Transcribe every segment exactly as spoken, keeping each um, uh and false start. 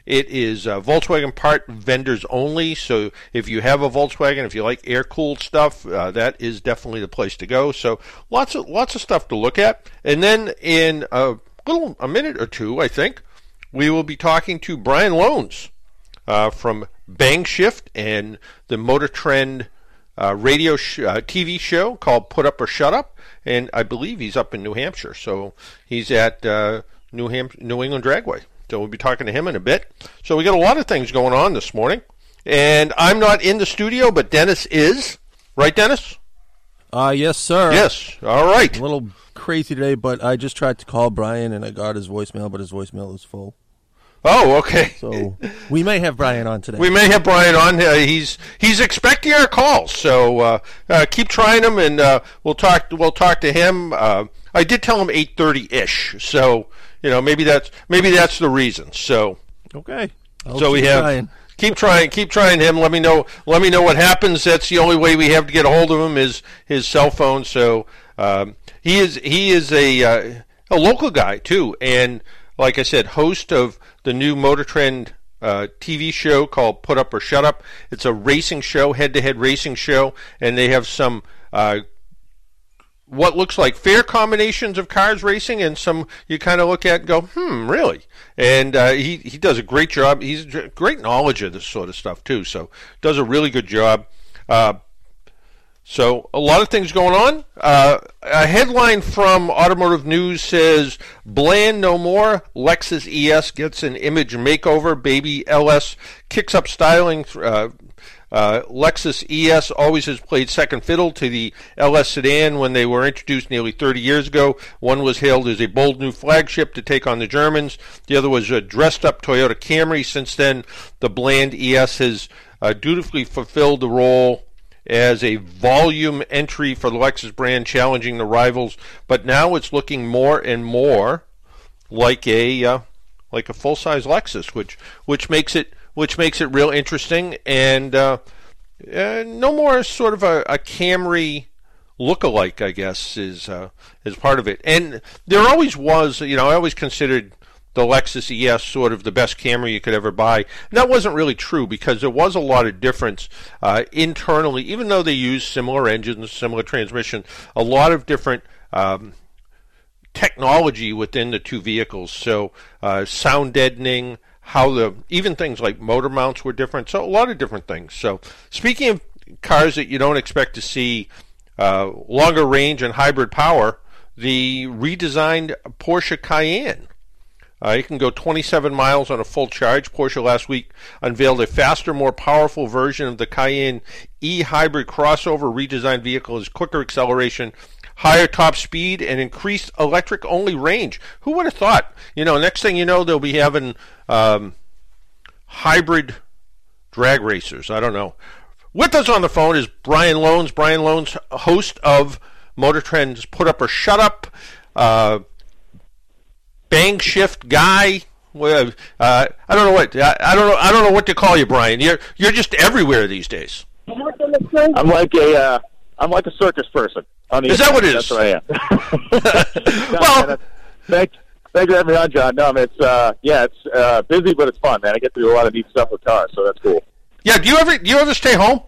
It is uh, Volkswagen part vendors only, so if you have a Volkswagen, if you like air-cooled stuff, uh, that is definitely the place to go. So lots of lots of stuff to look at. And then in a little a minute or two, I think, we will be talking to Brian Loans uh, from Bang Shift and the Motor Trend uh, radio sh- uh, T V show called Put Up or Shut Up, and I believe he's up in New Hampshire, so he's at uh, New Ham- New England Dragway. So we'll be talking to him in a bit. So we got a lot of things going on this morning. And I'm not in the studio, but Dennis is. Right, Dennis? Uh, yes, sir. Yes. All right. A little crazy today, but I just tried to call Brian, and I got his voicemail, but his voicemail is full. Oh, okay. So we may have Brian on today. We may have Brian on. Uh, he's he's expecting our calls, so uh, uh, keep trying him, and uh, we'll talk. We'll talk to him. Uh, I did tell him eight thirty ish, so you know maybe that's maybe that's the reason. So okay. I'll so we have trying. keep trying, keep trying him. Let me know. Let me know what happens. That's the only way we have to get a hold of him is his cell phone. So um, he is he is a uh, a local guy too, and like I said, host of the new Motor Trend uh, T V show called Put Up or Shut Up. It's a racing show, head-to-head racing show, and they have some uh, what looks like fair combinations of cars racing, and some you kind of look at and go, hmm, really? And uh, he he does a great job. He's great knowledge of this sort of stuff too, so does a really good job. Uh, So a lot of things going on. Uh, a headline from Automotive News says, Bland no more. Lexus E S gets an image makeover. Baby L S kicks up styling. Uh, uh, Lexus E S always has played second fiddle to the L S sedan when they were introduced nearly thirty years ago. One was hailed as a bold new flagship to take on the Germans. The other was a dressed-up Toyota Camry. Since then, the Bland E S has uh, dutifully fulfilled the role as a volume entry for the Lexus brand, challenging the rivals. But now it's looking more and more like a uh, like a full-size Lexus, which which makes it which makes it real interesting. And uh, uh, no more sort of a, a Camry look-alike, I guess, is uh, is part of it. And there always was, you know, I always considered the Lexus E S sort of the best Camry you could ever buy. And that wasn't really true because there was a lot of difference uh, internally, even though they used similar engines, similar transmission, a lot of different um, technology within the two vehicles. So uh, sound deadening, how the even things like motor mounts were different. So a lot of different things. So speaking of cars that you don't expect to see uh, longer range and hybrid power, the redesigned Porsche Cayenne. Uh, it can go twenty-seven miles on a full charge. Porsche last week unveiled a faster, more powerful version of the Cayenne e-hybrid crossover. Redesigned vehicle has quicker acceleration, higher top speed, and increased electric-only range. Who would have thought? You know, next thing you know, they'll be having um, hybrid drag racers. I don't know. With us on the phone is Brian Loans. Brian Loans, host of Motor Trend's Put Up or Shut Up. Uh, Bang Shift guy. Uh, I don't know what I, I don't know. I don't know what to call you, Brian. You're you're just everywhere these days. I'm like a uh, I'm like a circus person. On the is that what it is? That's what I am. no, well, man, thank thank you for having me on, John. No, I mean, it's uh, yeah, it's uh, busy, but it's fun, man. I get to do a lot of neat stuff with cars, so that's cool. Yeah. Do you ever do you ever stay home?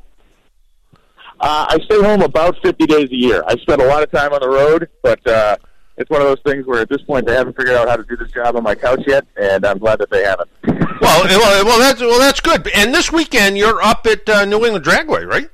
Uh, I stay home about fifty days a year. I spend a lot of time on the road, but. Uh, It's one of those things where at this point they haven't figured out how to do this job on my couch yet, and I'm glad that they haven't. well, well, well, that's well, that's good. And this weekend you're up at uh, New England Dragway, right?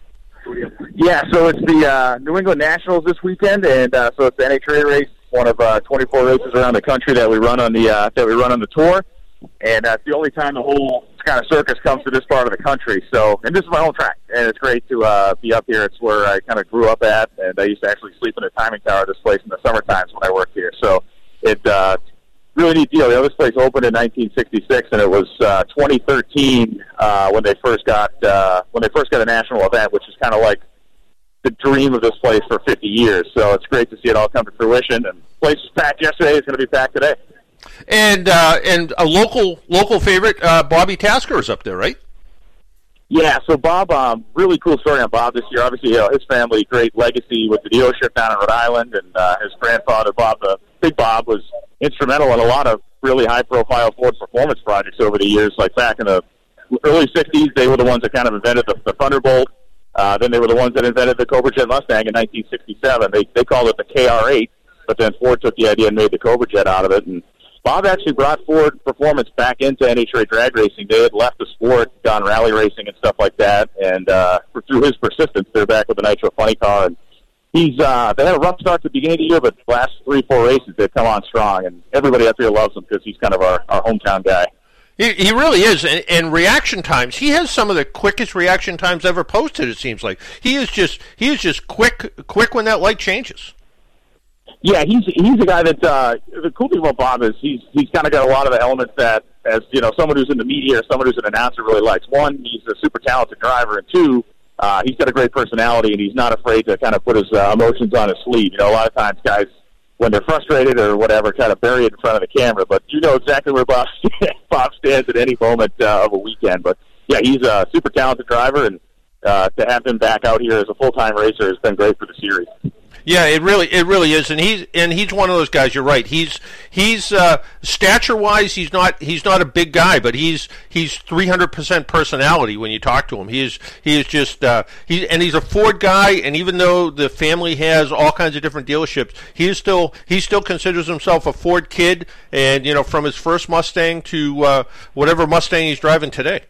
Yeah, so it's the uh, New England Nationals this weekend, and uh, so it's the N H R A race, one of uh, twenty-four races around the country that we run on the uh, that we run on the tour, and uh, it's the only time the whole kind of circus comes to this part of the country. So, and this is my home track, and it's great to uh, be up here. It's where I kind of grew up at, and I used to actually sleep in a timing tower at this place in the summer times when I worked here. So, it uh, really neat deal. You know, this place opened in nineteen sixty-six, and it was uh, twenty thirteen uh, when they first got uh, when they first got a national event, which is kind of like the dream of this place for fifty years. So it's great to see it all come to fruition. And the place was packed yesterday. It's going to be packed today. And uh, and a local local favorite, uh, Bobby Tasker, is up there, right? Yeah, so Bob, um, really cool story on Bob this year. Obviously, you know, his family, great legacy with the dealership down in Rhode Island, and uh, his grandfather, Bob, the Big Bob, was instrumental in a lot of really high-profile Ford performance projects over the years. Like back in the early sixties, they were the ones that kind of invented the, the Thunderbolt. Uh, then they were the ones that invented the Cobra Jet Mustang in nineteen sixty-seven. They they called it the K R eight, but then Ford took the idea and made the Cobra Jet out of it. And Bob actually brought Ford Performance back into N H R A drag racing. They had left the sport, gone rally racing and stuff like that, and uh, through his persistence, they're back with the Nitro Funny Car. And he's uh, they had a rough start at the beginning of the year, but the last three, four races, they've come on strong, and everybody up here loves him because he's kind of our, our hometown guy. He, he really is, and, and reaction times. He has some of the quickest reaction times ever posted. It seems like he is just he is just quick, quick when that light changes. Yeah, he's he's a guy that uh, the cool thing about Bob is he's he's kind of got a lot of the elements that, as you know, someone who's in the media or someone who's an announcer really likes. One, he's a super talented driver, and two, uh, he's got a great personality, and he's not afraid to kind of put his uh, emotions on his sleeve. You know, a lot of times guys, when they're frustrated or whatever, kind of bury it in front of the camera. But you know exactly where Bob Bob stands at any moment uh, of a weekend. But yeah, he's a super talented driver, and uh, to have him back out here as a full time racer has been great for the series. Yeah, it really, it really is, and he's and he's one of those guys. You're right. He's he's uh, stature wise, he's not he's not a big guy, but he's he's three hundred percent personality when you talk to him. He is he is just uh, he and he's a Ford guy. And even though the family has all kinds of different dealerships, he is still he still considers himself a Ford kid. And you know, from his first Mustang to uh, whatever Mustang he's driving today.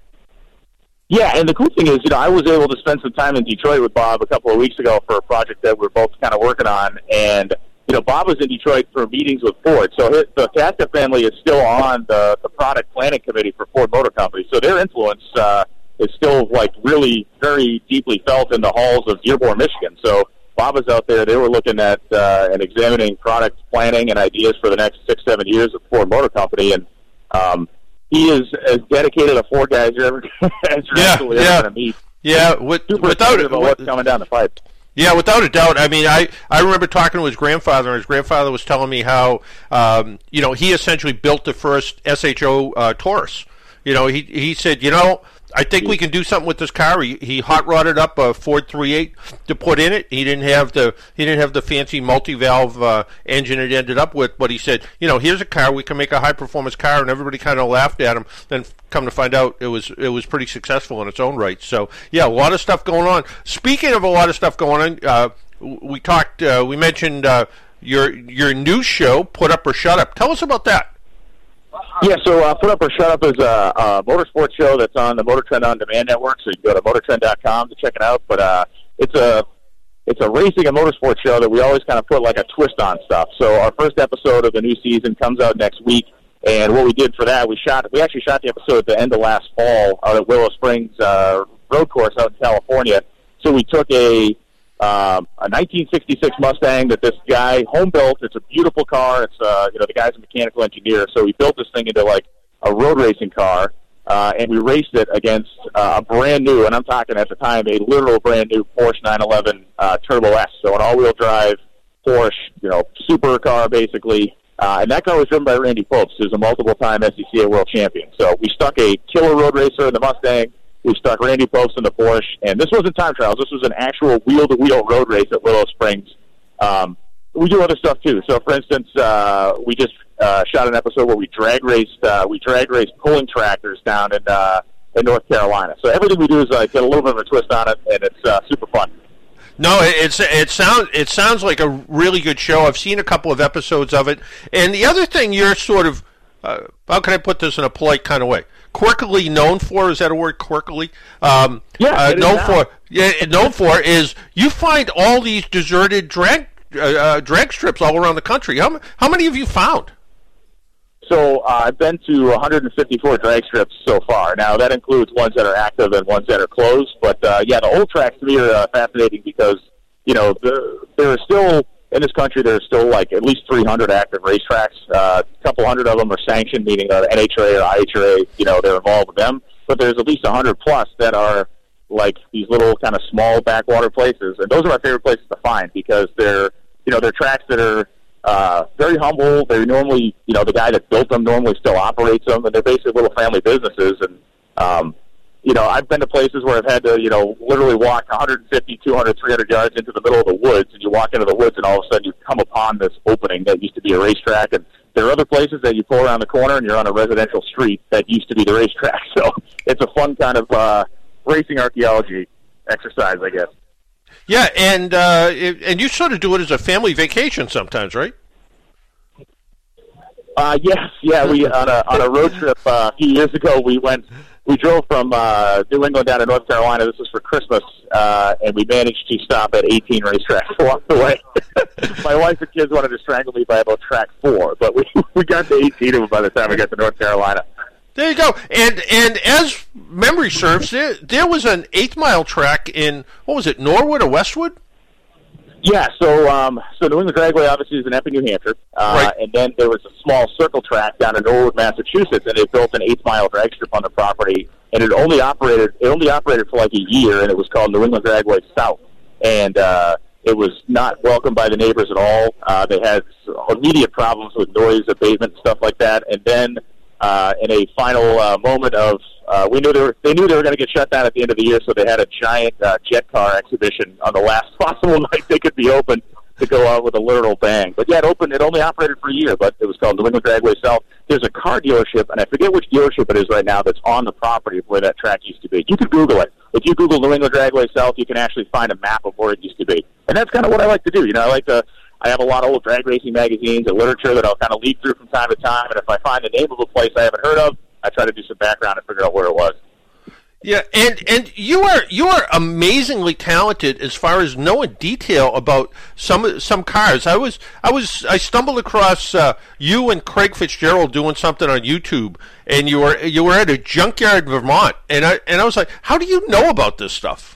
Yeah, and the cool thing is, you know, I was able to spend some time in Detroit with Bob a couple of weeks ago for a project that we're both kind of working on, and, you know, Bob was in Detroit for meetings with Ford, so his, the Tasca family is still on the, the product planning committee for Ford Motor Company, so their influence uh, is still, like, really very deeply felt in the halls of Dearborn, Michigan. So Bob was out there, they were looking at uh, and examining product planning and ideas for the next six, seven years of Ford Motor Company, and um he is as dedicated a Ford guy as you're ever, as you're yeah, actually yeah. ever going to meet. Yeah, with, Super without it, about what's coming down the pipe. Yeah, without a doubt. I mean, I, I remember talking to his grandfather, and his grandfather was telling me how, um, you know, he essentially built the first S H O uh, Taurus. You know, he he said, you know, I think we can do something with this car. He, he hot rodded up a Ford three eight to put in it. He didn't have the he didn't have the fancy multi-valve uh, engine it ended up with, but he said, you know, here's a car, we can make a high performance car, and everybody kind of laughed at him. Then come to find out, it was it was pretty successful in its own right. So yeah, a lot of stuff going on. Speaking of a lot of stuff going on, uh, we talked, uh, we mentioned uh, your your new show, Put Up or Shut Up. Tell us about that. Yeah, so uh, Put Up or Shut Up is a, a motorsports show that's on the Motor Trend On Demand Network, so you can go to motor trend dot com to check it out. But uh, it's a it's a racing and motorsports show that we always kind of put like a twist on stuff. So our first episode of the new season comes out next week, and what we did for that, we shot we actually shot the episode at the end of last fall out at Willow Springs uh, Road Course out in California. So we took a Um, a nineteen sixty-six Mustang that this guy home built. It's a beautiful car. It's uh, you know, the guy's a mechanical engineer, so he built this thing into like a road racing car, uh, and we raced it against uh, a brand new, and I'm talking at the time a literal brand new Porsche nine eleven uh, Turbo S, so an all-wheel drive Porsche, you know, super car basically. Uh, and that car was driven by Randy Popes, who's a multiple-time S C C A world champion. So we stuck a killer road racer in the Mustang. We stuck Randy Popes in the Porsche, and this wasn't time trials. This was an actual wheel-to-wheel road race at Willow Springs. Um, we do other stuff too. So, for instance, uh, we just uh, shot an episode where we drag raced uh, we drag raced pulling tractors down in uh, in North Carolina. So everything we do is uh, get a little bit of a twist on it, and it's uh, super fun. No, it's it sounds it sounds like a really good show. I've seen a couple of episodes of it, and the other thing you're sort of uh, how can I put this in a polite kind of way? Quirkily known for, is that a word, quirkily? Um, yeah, uh, known for, yeah, known for is you find all these deserted drag uh, uh, drag strips all around the country. How how many have you found? So uh, I've been to one hundred fifty-four drag strips so far. Now that includes ones that are active and ones that are closed. But uh, yeah, the old tracks to me are uh, fascinating because you know the, there are still in this country there are still like at least three hundred active racetracks. Uh, a couple hundred of them are sanctioned, meaning uh, N H R A or I H R A. You know, they're involved with them. But there's at least one hundred plus that are like these little kind of small backwater places, and those are my favorite places to find because they're you know they're tracks that are uh, very humble. They're normally you know the guy that built them normally still operates them, and they're basically little family businesses. And um, you know I've been to places where I've had to you know literally walk one hundred fifty, two hundred, three hundred yards into the middle of the woods, and you walk into the woods, and all of a sudden you come upon this opening that used to be a racetrack, and there are other places that you pull around the corner and you're on a residential street that used to be the racetrack. So it's a fun kind of uh, racing archaeology exercise, I guess. Yeah, and uh, it, and you sort of do it as a family vacation sometimes, right? Uh, yes, yeah. We on a on a road trip uh, a few years ago. We went, we drove from uh, New England down to North Carolina. This was for Christmas, uh, and we managed to stop at eighteen racetracks along the way. My wife and kids wanted to strangle me by about track four, but we we got to eighteen of them by the time we got to North Carolina. There you go. And and as memory serves, there there was an eighth mile track in, what was it, Norwood or Westwood? Yeah, so um, so New England Dragway obviously is in Epping, New Hampshire, uh, Right. and then there was a small circle track down in Norwood, Massachusetts, and they built an eighth mile drag strip on the property, and it only operated it only operated for like a year, and it was called New England Dragway South, and uh, it was not welcomed by the neighbors at all. Uh, they had immediate problems with noise abatement and stuff like that, and then uh, in a final uh, moment of Uh, we knew they were, they knew they were going to get shut down at the end of the year, so they had a giant uh, jet car exhibition on the last possible night they could be open to go out with a literal bang. But yeah, it opened. It only operated for a year, but it was called New England Dragway South. There's a car dealership, and I forget which dealership it is right now that's on the property of where that track used to be. You could Google it. If you Google New England Dragway South, you can actually find a map of where it used to be. And that's kind of what I like to do. You know, I like to. I have a lot of old drag racing magazines and literature that I'll kind of lead through from time to time, and if I find the name of a place I haven't heard of, I try to do some background and figure out where it was. Yeah, and, and you are you are amazingly talented as far as knowing detail about some some cars. I was I was I stumbled across uh, you and Craig Fitzgerald doing something on YouTube, and you were you were at a junkyard in Vermont, and I and I was like, how do you know about this stuff?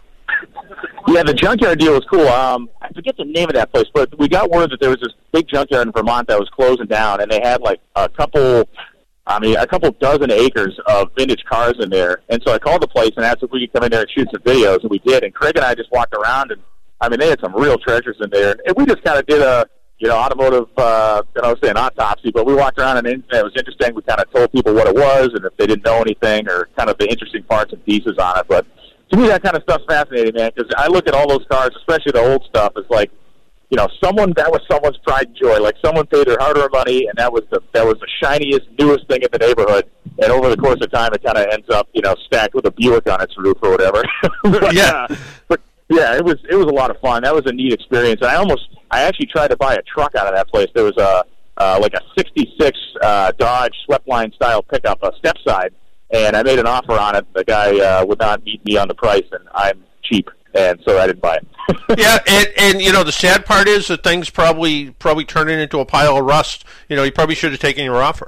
Yeah, the junkyard deal was cool. Um, I forget the name of that place, but we got word that there was this big junkyard in Vermont that was closing down, and they had like a couple. I mean, a couple dozen acres of vintage cars in there. And so I called the place and asked if we could come in there and shoot some videos, and we did. And Craig and I just walked around, and, I mean, they had some real treasures in there. And we just kind of did a, you know, automotive, uh, you know, say an autopsy, but we walked around, and it was interesting. We kind of told people what it was and if they didn't know anything or kind of the interesting parts and pieces on it. But to me, that kind of stuff's fascinating, man, because I look at all those cars, especially the old stuff, it's like, you know, someone that was someone's pride and joy. Like someone paid their hard-earned money, and that was the that was the shiniest, newest thing in the neighborhood. And over the course of time, it kind of ends up, you know, stacked with a Buick on its roof or whatever. but, Yeah, uh, but yeah, it was it was a lot of fun. That was a neat experience. And I almost, I actually tried to buy a truck out of that place. There was a uh, like a sixty-six uh, Dodge Sweepline style pickup, a step side, and I made an offer on it. The guy uh, would not meet me on the price, and I'm cheap. And so I didn't buy it. Yeah, and, and you know the sad part is that thing's probably probably turning into a pile of rust. You know, you probably should have taken your offer.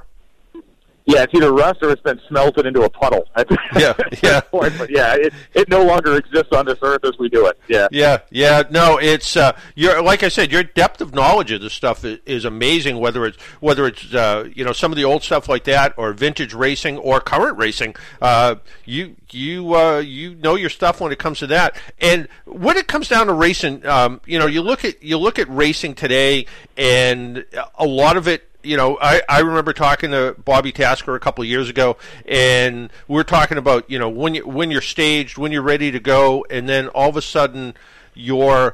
Yeah, it's either rust or it's been smelted into a puddle. Yeah, yeah. Point. But yeah, it, it no longer exists on this earth as we do it. Yeah, yeah, yeah. No, it's uh, you're like I said, your depth of knowledge of this stuff is, is amazing. Whether it's whether it's uh, you know some of the old stuff like that, or vintage racing, or current racing, uh, you you uh, you know your stuff when it comes to that. And when it comes down to racing, um, you know, you look at you look at racing today, and a lot of it. You know, I, I remember talking to Bobby Tasker a couple of years ago, and we we're talking about, you know, when you when you're staged, when you're ready to go, and then all of a sudden you're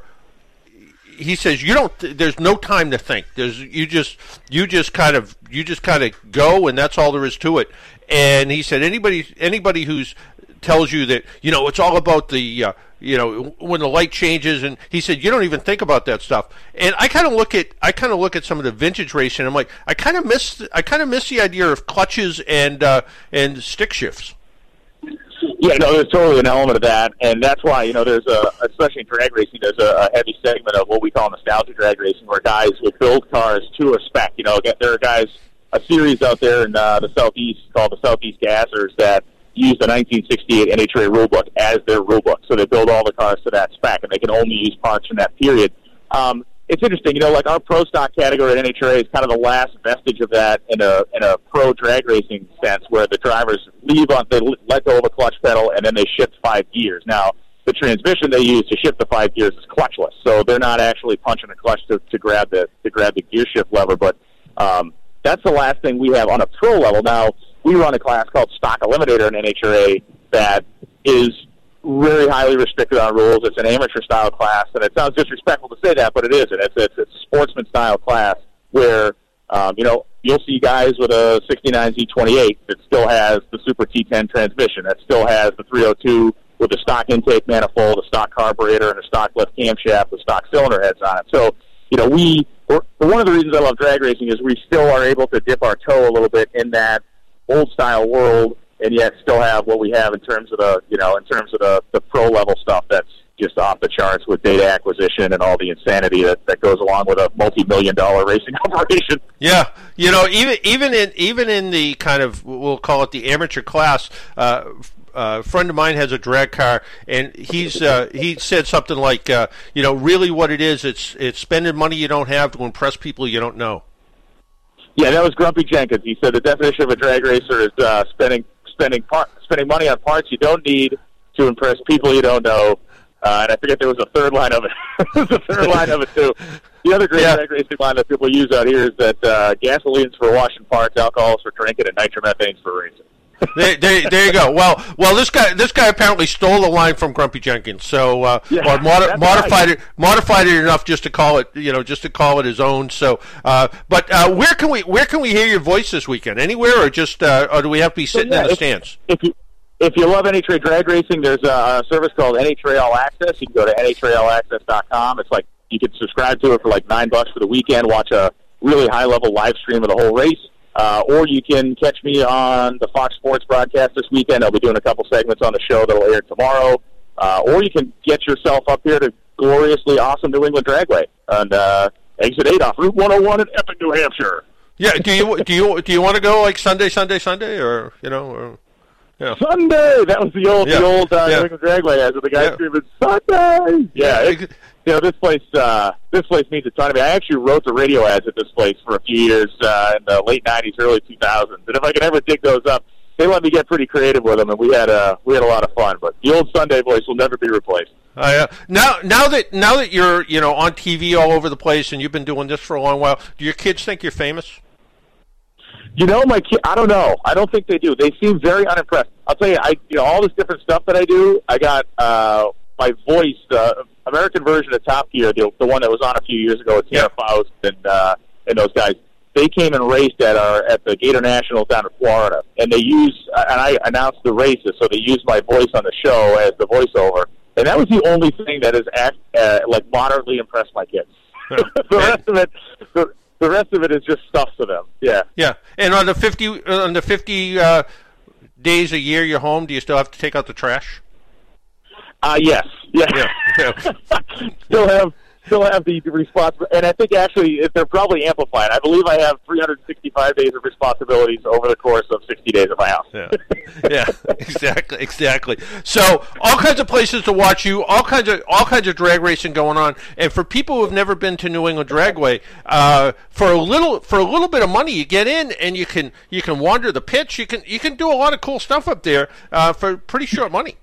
he says you don't there's no time to think. There's you just you just kind of you just kind of go, and that's all there is to it. And he said anybody anybody who's tells you that, you know, it's all about the uh, you know, when the light changes, and he said you don't even think about that stuff. And I kind of look at I kind of look at some of the vintage racing. I'm like, I kind of miss I kind of miss the idea of clutches and uh, and stick shifts. Yeah, no, there's totally an element of that, and that's why, you know, there's a, especially in drag racing, there's a, a heavy segment of what we call nostalgia drag racing, where guys would build cars to a spec. You know, there are guys, a series out there in uh, the Southeast called the Southeast Gassers that use the nineteen sixty-eight N H R A rulebook as their rulebook. So they build all the cars to that spec, and they can only use parts from that period. Um, it's interesting, you know, like our pro stock category at N H R A is kind of the last vestige of that in a in a pro drag racing sense, where the drivers leave on, they let go of a clutch pedal, and then they shift five gears. Now, the transmission they use to shift the five gears is clutchless, so they're not actually punching a clutch to, to grab the to grab the gear shift lever. But um, that's the last thing we have on a pro level. Now, we run a class called Stock Eliminator in N H R A that is very highly restricted on rules. It's an amateur-style class, and it sounds disrespectful to say that, but it isn't. It's, it's, it's a sportsman-style class where, um, you know, you'll see guys with a sixty-nine Z twenty-eight that still has the Super T ten transmission, that still has the three oh two with the stock intake manifold, a stock carburetor, and a stock lift camshaft with stock cylinder heads on it. So, you know, we, we're, one of the reasons I love drag racing is we still are able to dip our toe a little bit in that old-style world and yet still have what we have in terms of the, you know, in terms of the, the pro-level stuff that's just off the charts with data acquisition and all the insanity that, that goes along with a multi-million dollar racing operation. Yeah, you know, even even in even in the kind of, we'll call it the amateur class, uh, uh, a friend of mine has a drag car, and he's uh, he said something like, uh, you know, really what it is, it's it's spending money you don't have to impress people you don't know. Yeah, that was Grumpy Jenkins. He said the definition of a drag racer is uh, spending spending par- spending money on parts you don't need to impress people you don't know. Uh, and I forget there was a third line of it. There was a third line of it, too. The other great yeah. drag racing line that people use out here is that uh, gasoline's for washing parts, alcohol's for drinking, and nitromethane's for racing. there, there, there you go. Well, well, this guy, this guy apparently stole the line from Grumpy Jenkins, so uh, yeah, or mod- modified right. it, modified it enough just to call it, you know, just to call it his own. So, uh, but uh, where can we, where can we hear your voice this weekend? Anywhere, or just, uh, or do we have to be sitting so, yeah, in the if, stands? If you If you love N H R A Drag Racing, there's a, a service called N H R A All Access. You can go to N H R A all access dot com. It's like you can subscribe to it for like nine bucks for the weekend, watch a really high-level live stream of the whole race. Uh, or you can catch me on the Fox Sports broadcast this weekend. I'll be doing a couple segments on the show that will air tomorrow. Uh, or you can get yourself up here to gloriously awesome New England Dragway on uh, Exit eight off Route one oh one in Epping, New Hampshire. Yeah, do you do you do you want to go like Sunday, Sunday, Sunday, or you know? Or... Yeah. Sunday. That was the old, yeah. the old uh, yeah. New England Dragway as the guy yeah. screaming Sunday. Yeah, yeah. it, you know this place. Uh, this place means a ton to me. I actually wrote the radio ads at this place for a few years uh, in the late nineties, early two thousands. And if I could ever dig those up, they let me get pretty creative with them, and we had a we had a lot of fun. But the old Sunday voice will never be replaced. Uh, now, now that now that you're you know on T V all over the place, and you've been doing this for a long while, do your kids think you're famous? You know, my kid, I don't know. I don't think they do. They seem very unimpressed. I'll tell you, I you know, all this different stuff that I do, I got uh, my voice, the American version of Top Gear, the, the one that was on a few years ago with Tara yeah. Faust and, uh, and those guys. They came and raced at our at the Gator Nationals down in Florida, and they used, and I announced the races, so they used my voice on the show as the voiceover. And that was the only thing that has act, uh, like moderately impressed my kids. the rest of it... The, The rest of it is just stuff to them. Yeah. Yeah. And on the fifty on the fifty uh, days a year you're home, do you still have to take out the trash? Uh yes. Yeah. yeah. yeah. still have still have the, the responsibility, and I think actually they're probably amplified. I believe I have three hundred sixty-five days of responsibilities over the course of sixty days at my house. Yeah. Yeah. Exactly. Exactly. So all kinds of places to watch you, all kinds of all kinds of drag racing going on, and for people who have never been to New England Dragway, uh, for a little for a little bit of money, you get in and you can you can wander the pitch. You can you can do a lot of cool stuff up there uh, for pretty short money.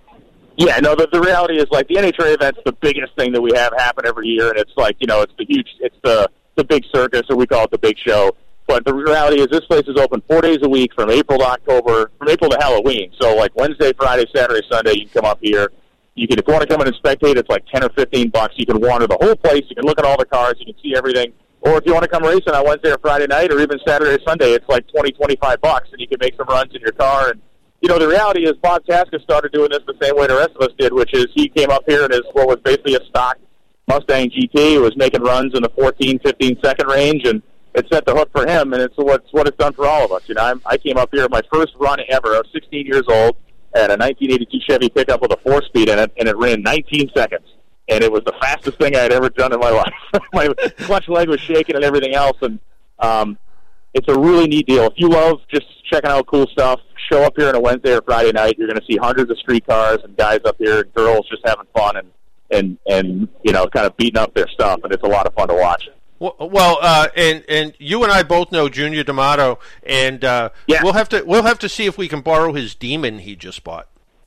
Yeah, no, the, the reality is, like, the N H R A event's the biggest thing that we have happen every year, and it's like, you know, it's the huge, it's the, the big circus, or we call it the big show. But the reality is this place is open four days a week from April to October, from April to Halloween. So, like, Wednesday, Friday, Saturday, Sunday, you can come up here. You can, if you want to come in and spectate, it's like ten or fifteen bucks. You can wander the whole place. You can look at all the cars. You can see everything. Or if you want to come racing on Wednesday or Friday night, or even Saturday or Sunday, it's like twenty, twenty-five bucks, and you can make some runs in your car. And you know, the reality is Bob Tasca started doing this the same way the rest of us did, which is he came up here in his what was basically a stock Mustang G T. He was making runs in the fourteen, fifteen second range, and it set the hook for him, and it's what, it's what it's done for all of us. You know, I'm, I came up here, my first run ever. I was sixteen years old, at a nineteen eighty-two Chevy pickup with a four-speed in it, and it ran nineteen seconds. And it was the fastest thing I had ever done in my life. My clutch leg was shaking and everything else, and um, it's a really neat deal. If you love just checking out cool stuff, show up here on a Wednesday or Friday night. You're going to see hundreds of street cars and guys up here and girls just having fun and, and, and you know, kind of beating up their stuff, and it's a lot of fun to watch. Well, uh, and and you and I both know Junior D'Amato, and uh, yeah. we'll have to we'll have to see if we can borrow his Demon he just bought.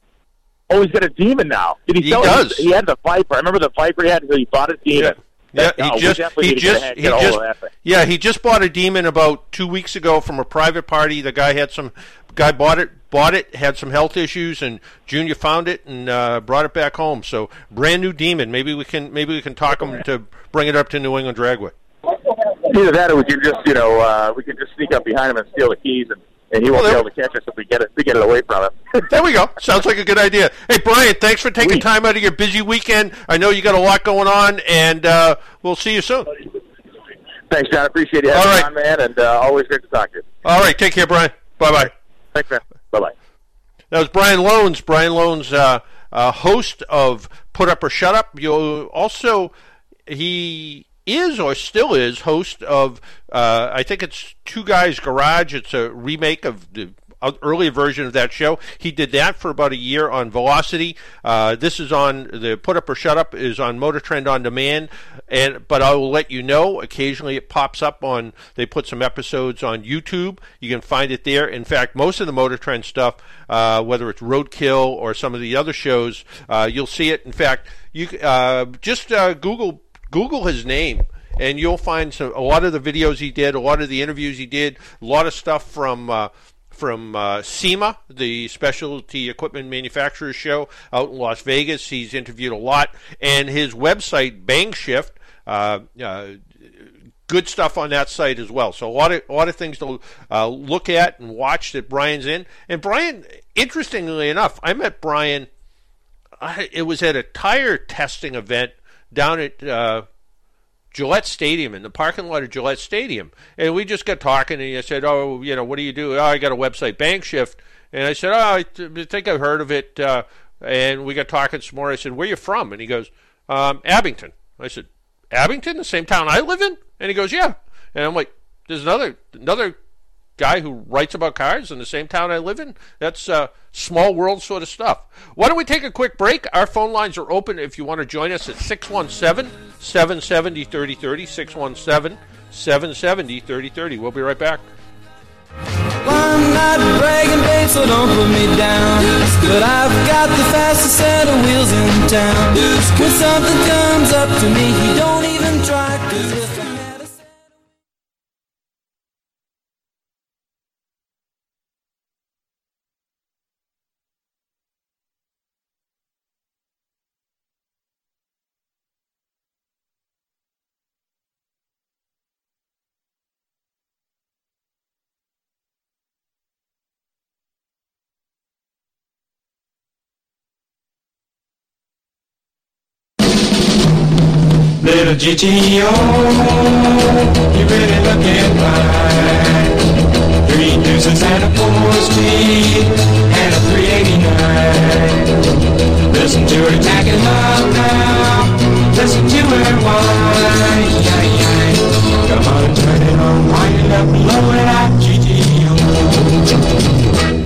Oh, he's got a Demon now. Did he? He sell does. It? He had the Viper. I remember the Viper he had until he bought a Demon. Yeah, yeah he oh, just he just he just yeah he just bought a Demon about two weeks ago from a private party. The guy had some guy bought it bought it had some health issues, and Junior found it and uh, brought it back home. So brand new Demon. Maybe we can maybe we can talk him to bring it up to New England Dragway. Either that, or we can just, you know, uh, we can just sneak up behind him and steal the keys, and, and he won't well, be able to catch us if we get it, we get it away from him. There we go. Sounds like a good idea. Hey, Brian, thanks for taking Sweet. time out of your busy weekend. I know you got a lot going on, and uh, we'll see you soon. Thanks, John. Appreciate you having me on, man, and uh, always great to talk to you. All right. Take care, Brian. Bye-bye. Thanks, man. Bye-bye. That was Brian Loans. Brian Loans, uh, uh, host of Put Up or Shut Up. You also, he is or still is host of, uh, I think it's Two Guys Garage. It's a remake of the earlier version of that show. He did that for about a year on Velocity. Uh, this is on, the Put Up or Shut Up is on Motor Trend On Demand. And but I will let you know, occasionally it pops up on, they put some episodes on YouTube. You can find it there. In fact, most of the Motor Trend stuff, uh, whether it's Roadkill or some of the other shows, uh, you'll see it. In fact, you uh, just uh, Google Google his name, and you'll find some, a lot of the videos he did, a lot of the interviews he did, a lot of stuff from uh, from uh, SEMA, the Specialty Equipment Manufacturers Show out in Las Vegas. He's interviewed a lot. And his website, Bang Shift, uh, uh, good stuff on that site as well. So a lot of, a lot of things to uh, look at and watch that Brian's in. And Brian, interestingly enough, I met Brian, I, it was at a tire testing event down at uh, Gillette Stadium, in the parking lot of Gillette Stadium. And we just got talking, and he said, oh, you know, what do you do? Oh, I got a website, Bang Shift. And I said, oh, I th- think I've heard of it. Uh, and we got talking some more. I said, where are you from? And he goes, um, Abington. I said, Abington, the same town I live in? And he goes, yeah. And I'm like, there's another another guy who writes about cars in the same town I live in? That's uh, small world sort of stuff. Why don't we take a quick break? Our phone lines are open if you want to join us at six one seven, seven seven zero, three zero three zero, six one seven, seven seven zero, three zero three zero. We'll be right back. Well, I'm not bragging, babe, so don't put me down. But I've got the fastest set of wheels in town. When something comes up to me, he don't even try. 'Cause if I had a set... Little G T O, you really looking fine. Three deuces and a four-speed and a three eighty-nine. Listen to her tacking up now. Listen to her whine. Come on, turn it on, wind it up, blow it out, G T O.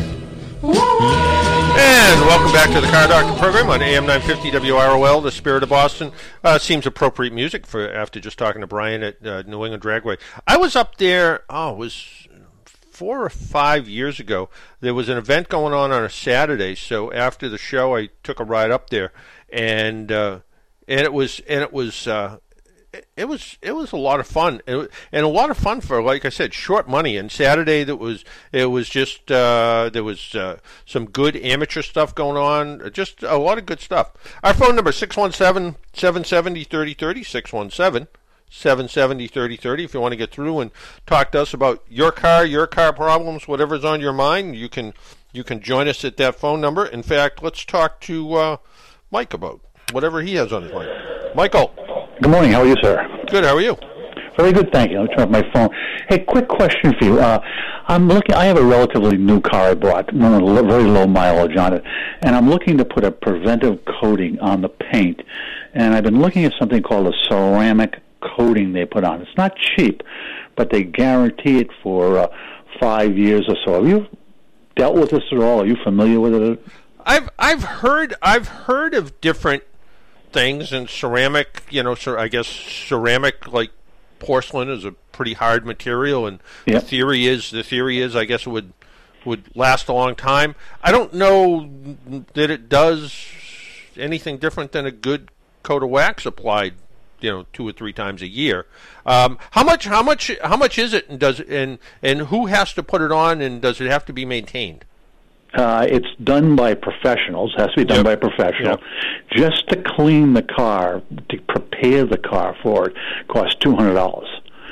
And welcome back to the Car Doctor program on A M nine fifty W R O L, the Spirit of Boston. Uh, seems appropriate music for after just talking to Brian at uh, New England Dragway. I was up there, oh, it was four or five years ago. There was an event going on on a Saturday, so after the show, I took a ride up there, and uh, and it was and it was. Uh, It was it was a lot of fun, it, and a lot of fun for, like I said, short money. And Saturday that was it was just uh, there was uh, some good amateur stuff going on, just a lot of good stuff. Our phone number six one seven, seven seven zero, three zero three zero, six one seven, seven seven zero, three zero three zero. If you want to get through and talk to us about your car, your car problems, whatever's on your mind, you can you can join us at that phone number. In fact, let's talk to uh, Mike about whatever he has on his mind. Michael. Good morning. How are you, sir? Good. How are you? Very good, thank you. I'll turn off my phone. Hey, quick question for you. Uh, I'm looking. I have a relatively new car I bought, one with very low mileage on it, and I'm looking to put a preventive coating on the paint. And I've been looking at something called a ceramic coating they put on. It's not cheap, but they guarantee it for uh, five years or so. Have you dealt with this at all? Are you familiar with it? I've I've heard I've heard of different things, and ceramic, you know, so I guess ceramic, like porcelain, is a pretty hard material, and yep. the theory is the theory is I guess it would would last a long time. I don't know that it does anything different than a good coat of wax applied, you know, two or three times a year. Um, how much? How much? How much is it? And does and and who has to put it on? And does it have to be maintained? Uh, it's done by professionals. Has to be done yep. by a professional. Yep. Just to clean the car, to prepare the car for it, costs two hundred dollars.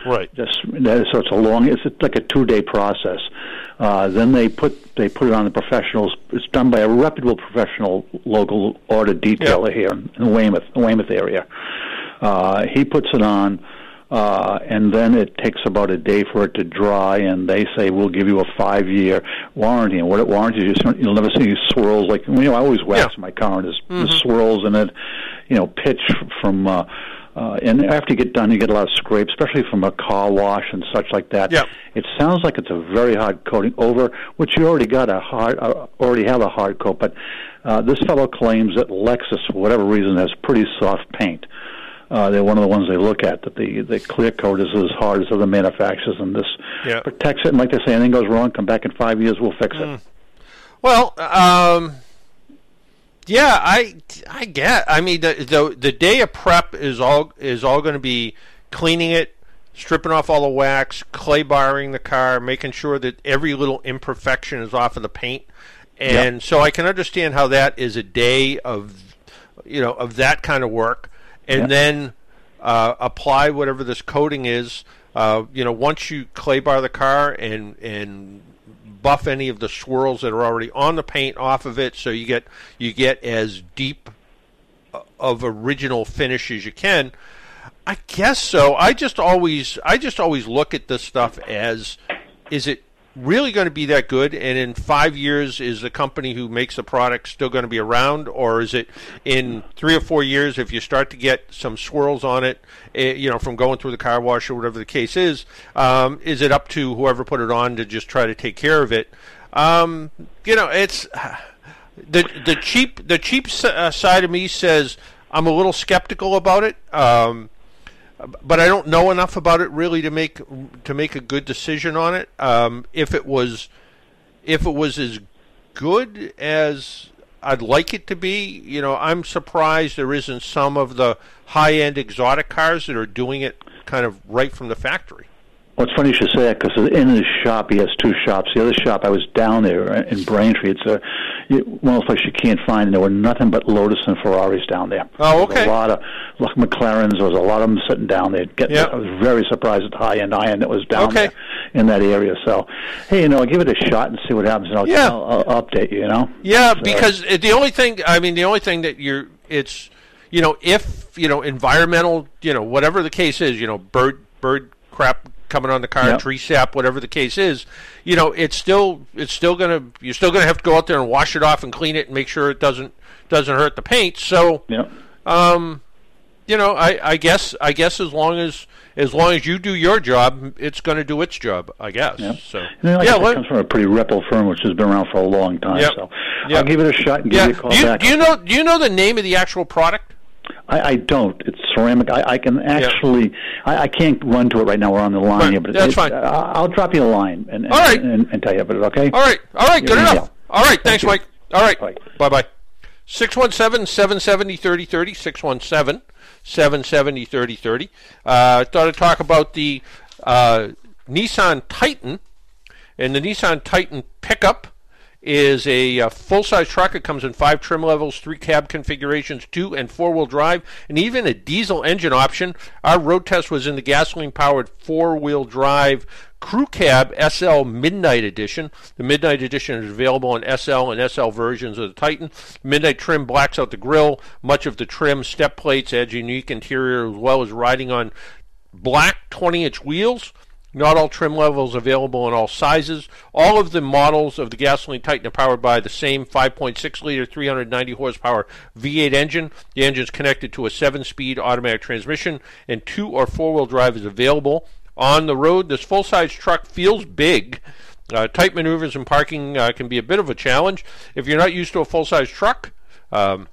Right. Just so it's a long. It's like a two-day process. Uh, then they put they put it on the professionals. It's done by a reputable professional local auto detailer yep. here in Weymouth, Weymouth area. Uh, he puts it on. Uh, and then it takes about a day for it to dry, and they say, we'll give you a five-year warranty. And what it warranties, you'll never see these swirls. Like, you know, I always wax yeah. my car, and there's, mm-hmm. there's swirls in it, you know, pitch from, uh, uh, and after you get done, you get a lot of scrape, especially from a car wash and such like that. Yeah. It sounds like it's a very hard coating over, which you already got a hard, uh, already have a hard coat, but uh, this fellow claims that Lexus, for whatever reason, has pretty soft paint. Uh, they're one of the ones they look at, that the, the clear coat is as hard as other manufacturers, and this yeah. protects it. And like they say, anything goes wrong, come back in five years, we'll fix mm. it. Well, um, yeah, I, I get. I mean, the, the the day of prep is all is all going to be cleaning it, stripping off all the wax, clay barring the car, making sure that every little imperfection is off of the paint, and yep. so I can understand how that is a day of, you know, of that kind of work. And yep. then uh, apply whatever this coating is. Uh, you know, once you clay bar the car and and buff any of the swirls that are already on the paint off of it, so you get you get as deep of original finish as you can. I guess so. I just always I just always look at this stuff as, is it really going to be that good? And in five years, is the company who makes the product still going to be around? Or is it in three or four years, if you start to get some swirls on it, eh, you know, from going through the car wash or whatever the case is, um, is it up to whoever put it on to just try to take care of it? Um, you know, it's the the cheap the cheap uh, side of me says I'm a little skeptical about it. Um, But I don't know enough about it really to make to make a good decision on it. Um, if it was, if it was as good as I'd like it to be, you know, I'm surprised there isn't some of the high-end exotic cars that are doing it kind of right from the factory. Well, it's funny you should say that, because in his shop, he has two shops. The other shop, I was down there in Braintree. It's a, one of those places you can't find, and there were nothing but Lotus and Ferraris down there. Oh, okay. There was a lot of like McLarens. There was a lot of them sitting down there. Get, yep. I was very surprised at the high-end iron that was down okay. there in that area. So, hey, you know, I'll give it a shot and see what happens, and I'll, yeah. I'll, I'll update you, you know? Yeah, so. Because the only thing, I mean, the only thing that you're, it's, you know, if, you know, environmental, you know, whatever the case is, you know, bird, bird crap coming on the car, yep. tree sap, whatever the case is, you know, it's still it's still gonna you're still gonna have to go out there and wash it off and clean it and make sure it doesn't doesn't hurt the paint. So, yep. um, you know, I, I guess I guess as long as as long as you do your job, it's going to do its job, I guess. Yep. So, and then, like yeah, it let, comes from a pretty reputable firm which has been around for a long time. Yep. So, yep. I'll give it a shot and give yeah. you a call do you, back. Do you know Do you know the name of the actual product? I, I don't. It's ceramic. I, I can actually. Yeah. I, I can't run to it right now. We're on the line right. here, but that's it, fine. Uh, I'll drop you a line and and, all right. and, and tell you about it. Okay. All right. All right. Good enough. Email. All right. Thanks, Thank Mike. All right. Bye bye. six one seven, seven seven zero, three zero three zero. six one seven, seven seven zero, three zero three zero. Uh, I thought I'd talk about the uh, Nissan Titan, and the Nissan Titan pickup is a, a full-size truck. It comes in five trim levels, three cab configurations, two and four-wheel drive, and even a diesel engine option. Our road test was in the gasoline-powered four-wheel drive Crew Cab S L Midnight Edition. The Midnight Edition is available in S L and S L versions of the Titan. Midnight trim blacks out the grille. Much of the trim step plates adds unique interior, as well as riding on black twenty-inch wheels. Not all trim levels available in all sizes. All of the models of the gasoline Titan are powered by the same five point six liter, three hundred ninety horsepower V eight engine. The engine is connected to a seven-speed automatic transmission, and two or four-wheel drive is available. On the road, this full-size truck feels big. Uh, tight maneuvers and parking uh, can be a bit of a challenge. If you're not used to a full-size truck, um,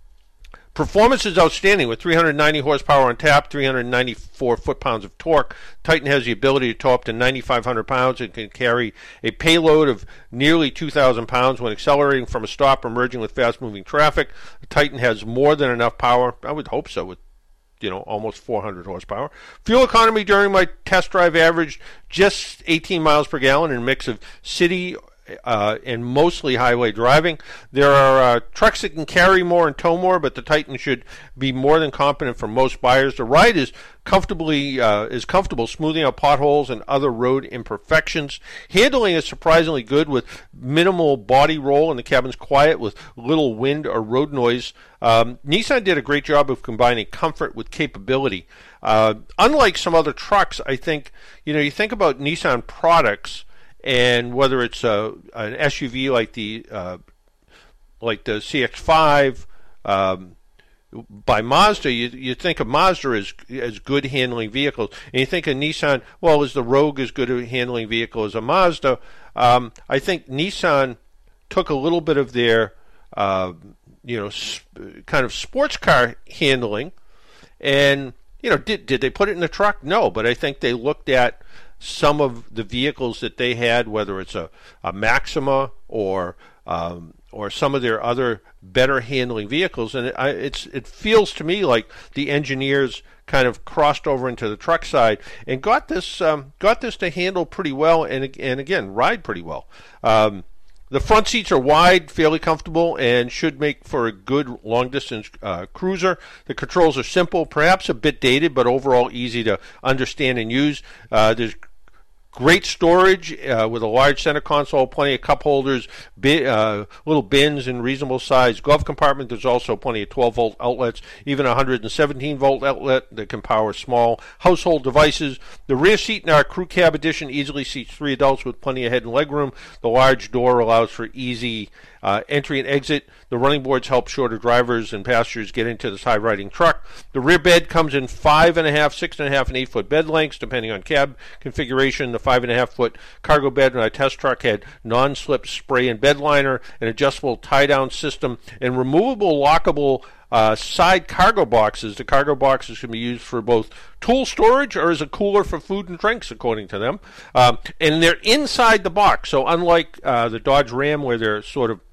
performance is outstanding with three hundred ninety horsepower on tap, three hundred ninety-four foot-pounds of torque. Titan has the ability to tow up to ninety-five hundred pounds and can carry a payload of nearly two thousand pounds when accelerating from a stop or merging with fast-moving traffic. The Titan has more than enough power. I would hope so, with you know, almost four hundred horsepower. Fuel economy during my test drive averaged just eighteen miles per gallon in a mix of city uh, and mostly highway driving. There are uh, trucks that can carry more and tow more, but the Titan should be more than competent for most buyers. The ride is comfortably uh, is comfortable, smoothing out potholes and other road imperfections. Handling is surprisingly good with minimal body roll, and the cabin's quiet with little wind or road noise. Um, Nissan did a great job of combining comfort with capability. Uh, unlike some other trucks, I think, you know, you think about Nissan products, and whether it's a, an S U V like the uh, like the C X five um, by Mazda, you you think of Mazda as as good handling vehicles, and you think of Nissan. Well, is the Rogue as good a handling vehicle as a Mazda? Um, I think Nissan took a little bit of their uh, you know sp- kind of sports car handling, and you know did did they put it in the truck? No, but I think they looked at some of the vehicles that they had, whether it's a, a Maxima or um, or some of their other better handling vehicles, and it, I, it's it feels to me like the engineers kind of crossed over into the truck side and got this um, got this to handle pretty well, and and again ride pretty well. Um, the front seats are wide, fairly comfortable, and should make for a good long-distance uh, cruiser. The controls are simple, perhaps a bit dated, but overall easy to understand and use. Uh, there's great storage uh, with a large center console, plenty of cup holders, bi- uh, little bins in reasonable size glove compartment. There's also plenty of twelve volt outlets, even a one hundred seventeen volt outlet that can power small household devices. The rear seat in our crew cab edition easily seats three adults with plenty of head and leg room. The large door allows for easy uh, entry and exit. The running boards help shorter drivers and passengers get into this high-riding truck. The rear bed comes in five and a half, six and a half, and eight foot bed lengths, depending on cab configuration. The five and a half foot cargo bed in our test truck had non-slip spray and bed liner, an adjustable tie-down system, and removable lockable uh, side cargo boxes. The cargo boxes can be used for both tool storage or as a cooler for food and drinks, according to them. Um, and they're inside the box, so unlike uh, the Dodge Ram, where they're sort of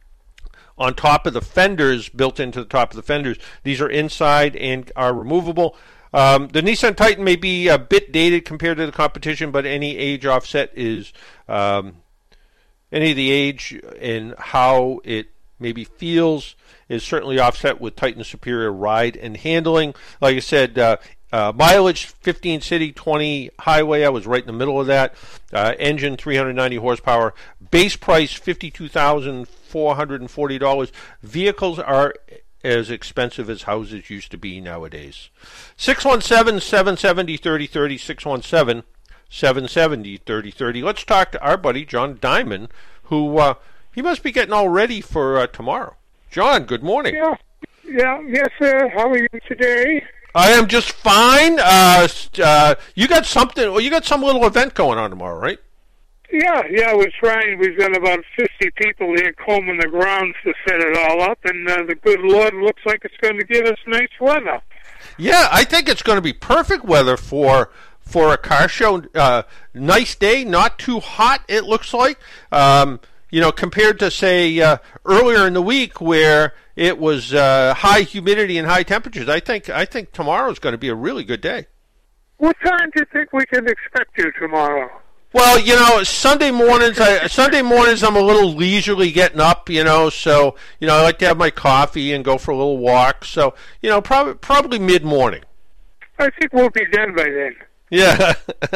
on top of the fenders, built into the top of the fenders, these are inside and are removable. Um, the Nissan Titan may be a bit dated compared to the competition, but any age offset is um, any of the age and how it maybe feels is certainly offset with Titan's superior ride and handling. Like I said, uh, uh, mileage fifteen city, twenty highway. I was right in the middle of that. Uh, engine three hundred ninety horsepower. Base price fifty-two thousand four hundred forty dollars. Vehicles are as expensive as houses used to be nowadays. six one seven, seven seven zero, three zero three zero, six one seven, seven seven zero, three zero three zero. Let's talk to our buddy John Diamond, who uh, he must be getting all ready for uh, tomorrow. John, good morning. Yeah, yeah, yes, sir. How are you today? I am just fine. Uh, uh, you got something? Well, you got some little event going on tomorrow, right? Yeah, yeah. We're trying. We've got about fifty people here combing the grounds to set it all up, and uh, the good Lord looks like it's going to give us nice weather. Yeah, I think it's going to be perfect weather for for a car show. Uh, nice day, not too hot. It looks like. Um, you know, compared to say uh, earlier in the week where it was uh, high humidity and high temperatures. I think I think tomorrow is going to be a really good day. What time do you think we can expect you tomorrow? Well, you know, Sunday mornings. I, Sunday mornings, I'm a little leisurely getting up. You know, so you know, I like to have my coffee and go for a little walk. So you know, probably probably mid morning. I think we'll be done by then. Yeah.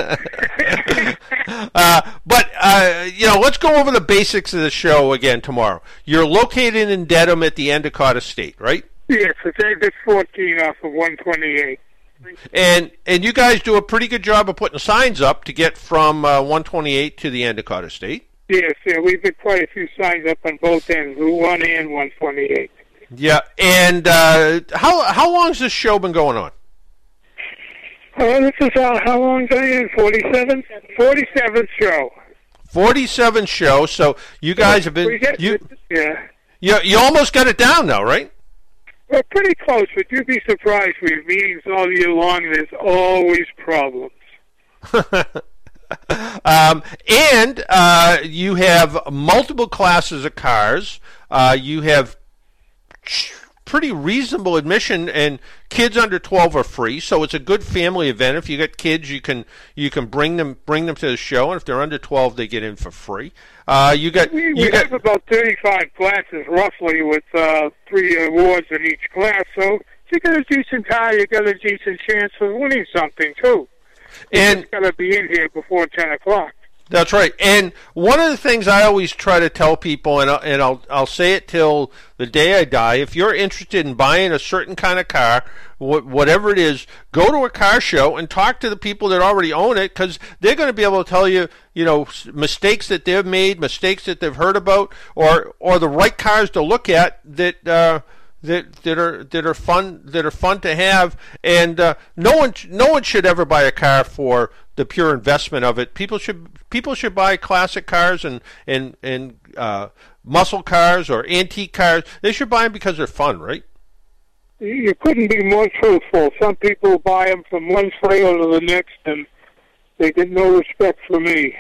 uh, but, uh, you know, let's go over the basics of the show again tomorrow. You're located in Dedham at the Endicott Estate, right? Yes, it's exit fourteen off of one twenty-eight. And and you guys do a pretty good job of putting signs up to get from uh, one twenty-eight to the Endicott Estate. Yes, yeah, we've got quite a few signs up on both ends, Route one and one twenty-eight. Yeah, and uh, how how long has this show been going on? Uh, this is uh, how long is I in? forty-seven? forty-seventh show. forty-seven show. So you guys have been get, you yeah. you you almost got it down now, right? We're pretty close, but you'd be surprised. We have meetings all year long, and there's always problems. um, and uh, you have multiple classes of cars. Uh, you have pretty reasonable admission, and kids under twelve are free, so it's a good family event. If you got kids, you can you can bring them bring them to the show, and if they're under twelve, they get in for free. Uh, you got We, you we got have about thirty-five classes, roughly, with uh, three awards in each class. So if you got a decent car, you got a decent chance of winning something, too. and It's got to be in here before ten o'clock. That's right. And one of the things I always try to tell people, and I'll, and I'll I'll say it till the day I die, if you're interested in buying a certain kind of car, wh- whatever it is, go to a car show and talk to the people that already own it, because they're going to be able to tell you, you know, s- mistakes that they've made, mistakes that they've heard about, or or the right cars to look at that. Uh, that that are that are fun that are fun to have, and uh, no one no one should ever buy a car for the pure investment of it. People should people should buy classic cars and and and uh, muscle cars or antique cars. They should buy them because they're fun, right? You couldn't be more truthful. Some people buy them from one trailer to the next, and they get no respect for me.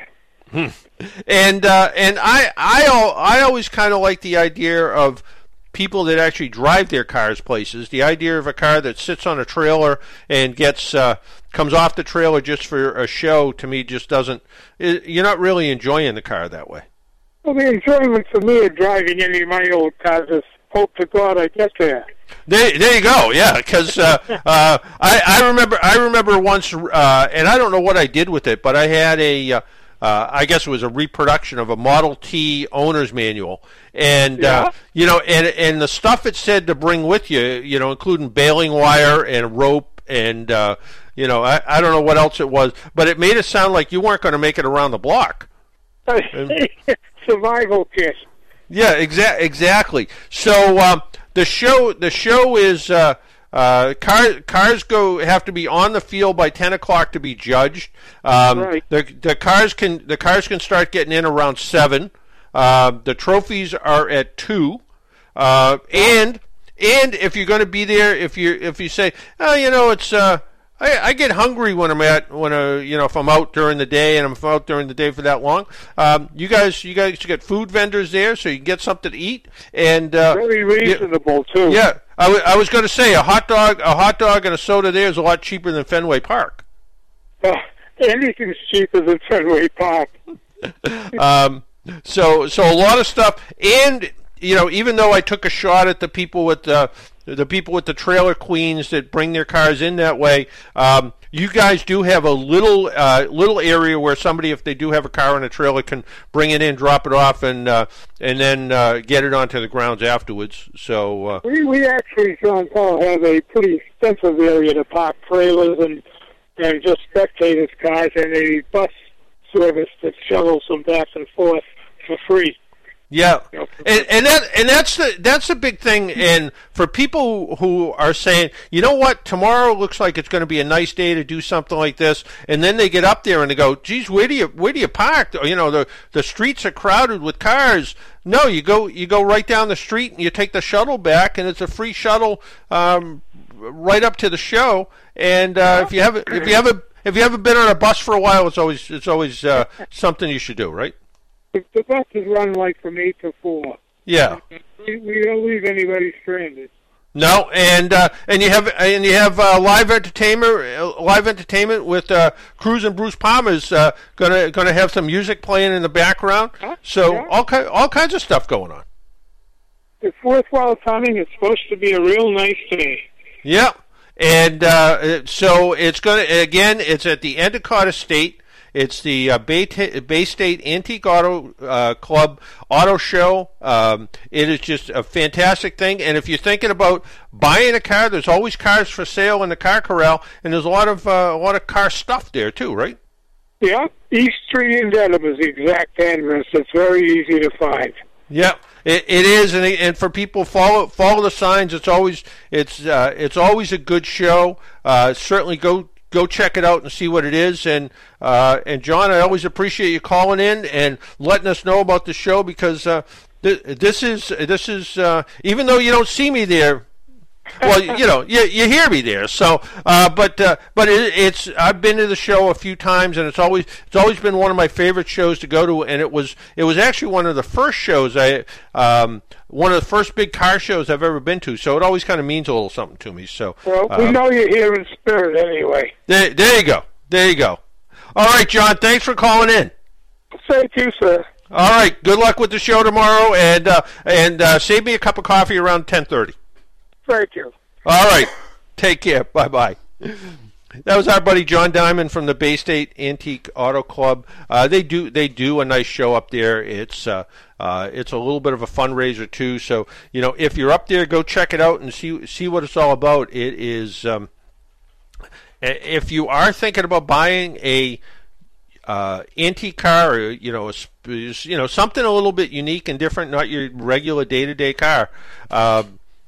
And uh, and I I al- I always kind of like the idea of people that actually drive their cars places. The idea of a car that sits on a trailer and gets uh, comes off the trailer just for a show, to me, just doesn't. It, you're not really enjoying the car that way. Well, the enjoyment for me of driving any of my old cars is hope to God I get there. There, there you go. Yeah, because uh, uh, I, I remember, I remember once, uh, and I don't know what I did with it, but I had a, uh, uh, I guess it was a reproduction of a Model T owner's manual, and Yeah. uh, you know, and and the stuff it said to bring with you, you know, including baling wire and rope, and uh, you know, I, I don't know what else it was, but it made it sound like you weren't going to make it around the block. Survival kit. Yeah, exa- exactly. So um, the show the show is uh, uh, car, cars go have to be on the field by ten o'clock to be judged. Um, Right. The the cars can the cars can start getting in around seven. Uh, the trophies are at two, uh, and and if you're going to be there, if you if you say, oh, you know, it's. Uh, I, I get hungry when I'm at when uh you know if I'm out during the day and I'm out during the day for that long. Um, you guys you guys get food vendors there, so you can get something to eat, and uh, Very reasonable, too. yeah, I, w- I was going to say a hot dog a hot dog and a soda there is a lot cheaper than Fenway Park. Uh, anything's cheaper than Fenway Park. Um, so so a lot of stuff, and you know even though I took a shot at the people with the the people with the trailer queens that bring their cars in that way, um, you guys do have a little uh, little area where somebody, if they do have a car and a trailer, can bring it in, drop it off, and uh, and then uh, get it onto the grounds afterwards. So uh, We we actually, John Paul, have a pretty extensive area to park trailers and and just spectators' cars, and a bus service that shuttles them back and forth for free. yeah, and, and that and that's the that's the big thing. And for people who are saying, you know what, tomorrow looks like it's going to be a nice day to do something like this, and then they get up there and they go, geez, where do you where do you park? You know, the the streets are crowded with cars. No, you go you go right down the street and you take the shuttle back, and it's a free shuttle um, right up to the show. And uh, if you haven't if you haven't if you haven't been on a bus for a while, it's always it's always uh, something you should do, right? The, the buses run like from eight to four. Yeah. We, we don't leave anybody stranded. No, and uh, and you have and you have uh, live entertainment, uh, live entertainment with uh, Cruz and Bruce Palmer's uh, gonna gonna have some music playing in the background. Huh? So Yeah. all ki- all kinds of stuff going on. It's worthwhile timing. It's supposed to be a real nice day. Yeah, and uh, so it's gonna again. It's at the Endicott Estate. It's the uh, Bay, Ta- Bay State Antique Auto uh, Club Auto Show. Um, it is just a fantastic thing. And if you're thinking about buying a car, there's always cars for sale in the car corral, and there's a lot of uh, a lot of car stuff there too, right? Yeah, East Street in Dedham is the exact address. It's very easy to find. Yeah, it, it is, and and for people follow follow the signs. It's always it's uh, it's always a good show. Uh, certainly go. Go check it out and see what it is. And uh, and John, I always appreciate you calling in and letting us know about the show, because uh, th- this is this is uh, even though you don't see me there, well, you know, you, you hear me there. So, uh, but uh, but it, it's I've been to the show a few times, and it's always it's always been one of my favorite shows to go to. And it was it was actually one of the first shows I um, one of the first big car shows I've ever been to. So it always kind of means a little something to me. So well, we um, know you're here in spirit anyway. There, there you go. There you go. All right, John. Thanks for calling in. Thank you, sir. All right. Good luck with the show tomorrow, and uh, and uh, save me a cup of coffee around ten thirty. Thank you. All right. Take care. Bye-bye. That was our buddy John Diamond from the Bay State Antique Auto Club. Uh, they do they do a nice show up there. It's uh, uh, it's a little bit of a fundraiser too. So you know, if you're up there, go check it out and see see what it's all about. It is um, if you are thinking about buying a uh, antique car, or you know, a, you know something a little bit unique and different, not your regular day to day car. Uh,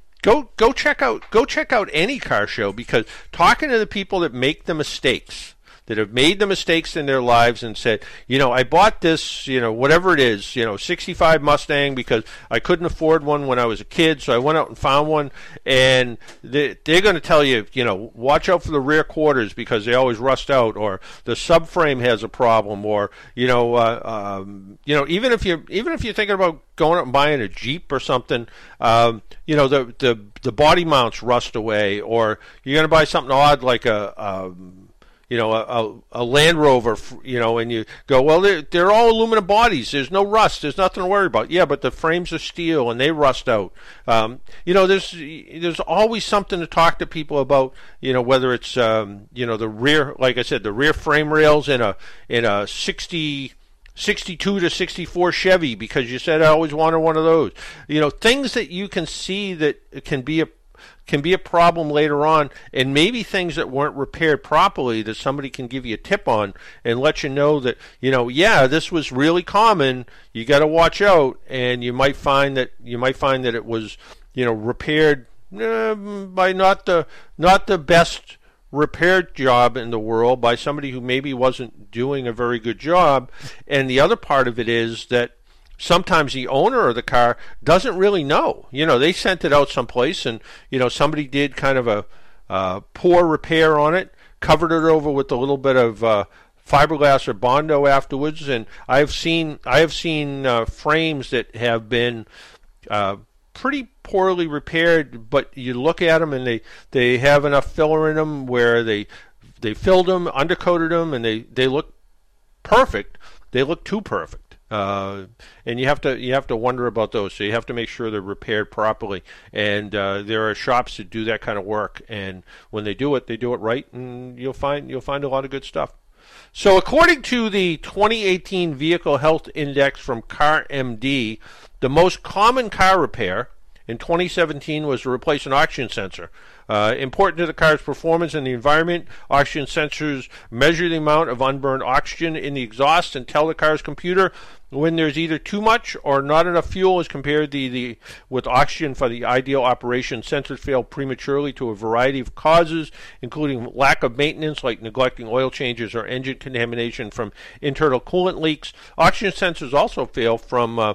Go go check out go check out any car show, because talking to the people that make the mistakes, that have made the mistakes in their lives and said, you know, I bought this, you know, whatever it is, you know, sixty-five Mustang because I couldn't afford one when I was a kid, so I went out and found one, and they, they're going to tell you, you know, watch out for the rear quarters because they always rust out, or the subframe has a problem, or you know, uh, um, you know, even if you even if you're thinking about going out and buying a Jeep or something, um, you know, the the the body mounts rust away, or you're going to buy something odd like a, a you know, a, a Land Rover, you know, and you go, well, they're, they're all aluminum bodies. There's no rust. There's nothing to worry about. Yeah, but the frames are steel and they rust out. Um, you know, there's there's always something to talk to people about. You know, whether it's um, you know, the rear, like I said, the rear frame rails in a in a sixty. sixty-two to sixty-four Chevy because you said I always wanted one of those. You know, things that you can see that can be a can be a problem later on, and maybe things that weren't repaired properly that somebody can give you a tip on and let you know that, you know, yeah, this was really common. You got to watch out, and you might find that you might find that it was, you know, repaired uh, by not the not the best repair job in the world, by somebody who maybe wasn't doing a very good job. And the other part of it is that sometimes the owner of the car doesn't really know. You know, they sent it out someplace, and you know, somebody did kind of a uh, poor repair on it, covered it over with a little bit of uh, fiberglass or Bondo afterwards. And I've seen I have seen uh, frames that have been uh, pretty poorly repaired, but you look at them and they, they have enough filler in them where they they filled them, undercoated them, and they, they look perfect. They look too perfect. Uh, and you have to you have to wonder about those. So you have to make sure they're repaired properly. And uh, there are shops that do that kind of work. And when they do it, they do it right, and you'll find you'll find a lot of good stuff. So according to the twenty eighteen Vehicle Health Index from Car M D, the most common car repair in twenty seventeen was to replace an oxygen sensor. Uh, important to the car's performance and the environment, oxygen sensors measure the amount of unburned oxygen in the exhaust and tell the car's computer when there's either too much or not enough fuel as compared to the, the with oxygen for the ideal operation. Sensors fail prematurely to a variety of causes, including lack of maintenance like neglecting oil changes or engine contamination from internal coolant leaks. Oxygen sensors also fail from uh,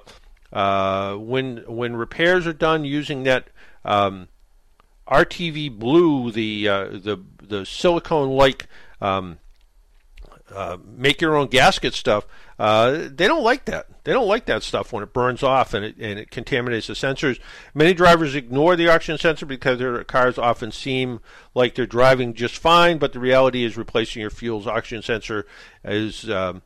uh, when when repairs are done using that um, R T V Blue, the uh, the the silicone-like um, uh, make your own gasket stuff. Uh, they don't like that. They don't like that stuff when it burns off and it and it contaminates the sensors. Many drivers ignore the oxygen sensor because their cars often seem like they're driving just fine, but the reality is replacing your fuel's oxygen sensor is um,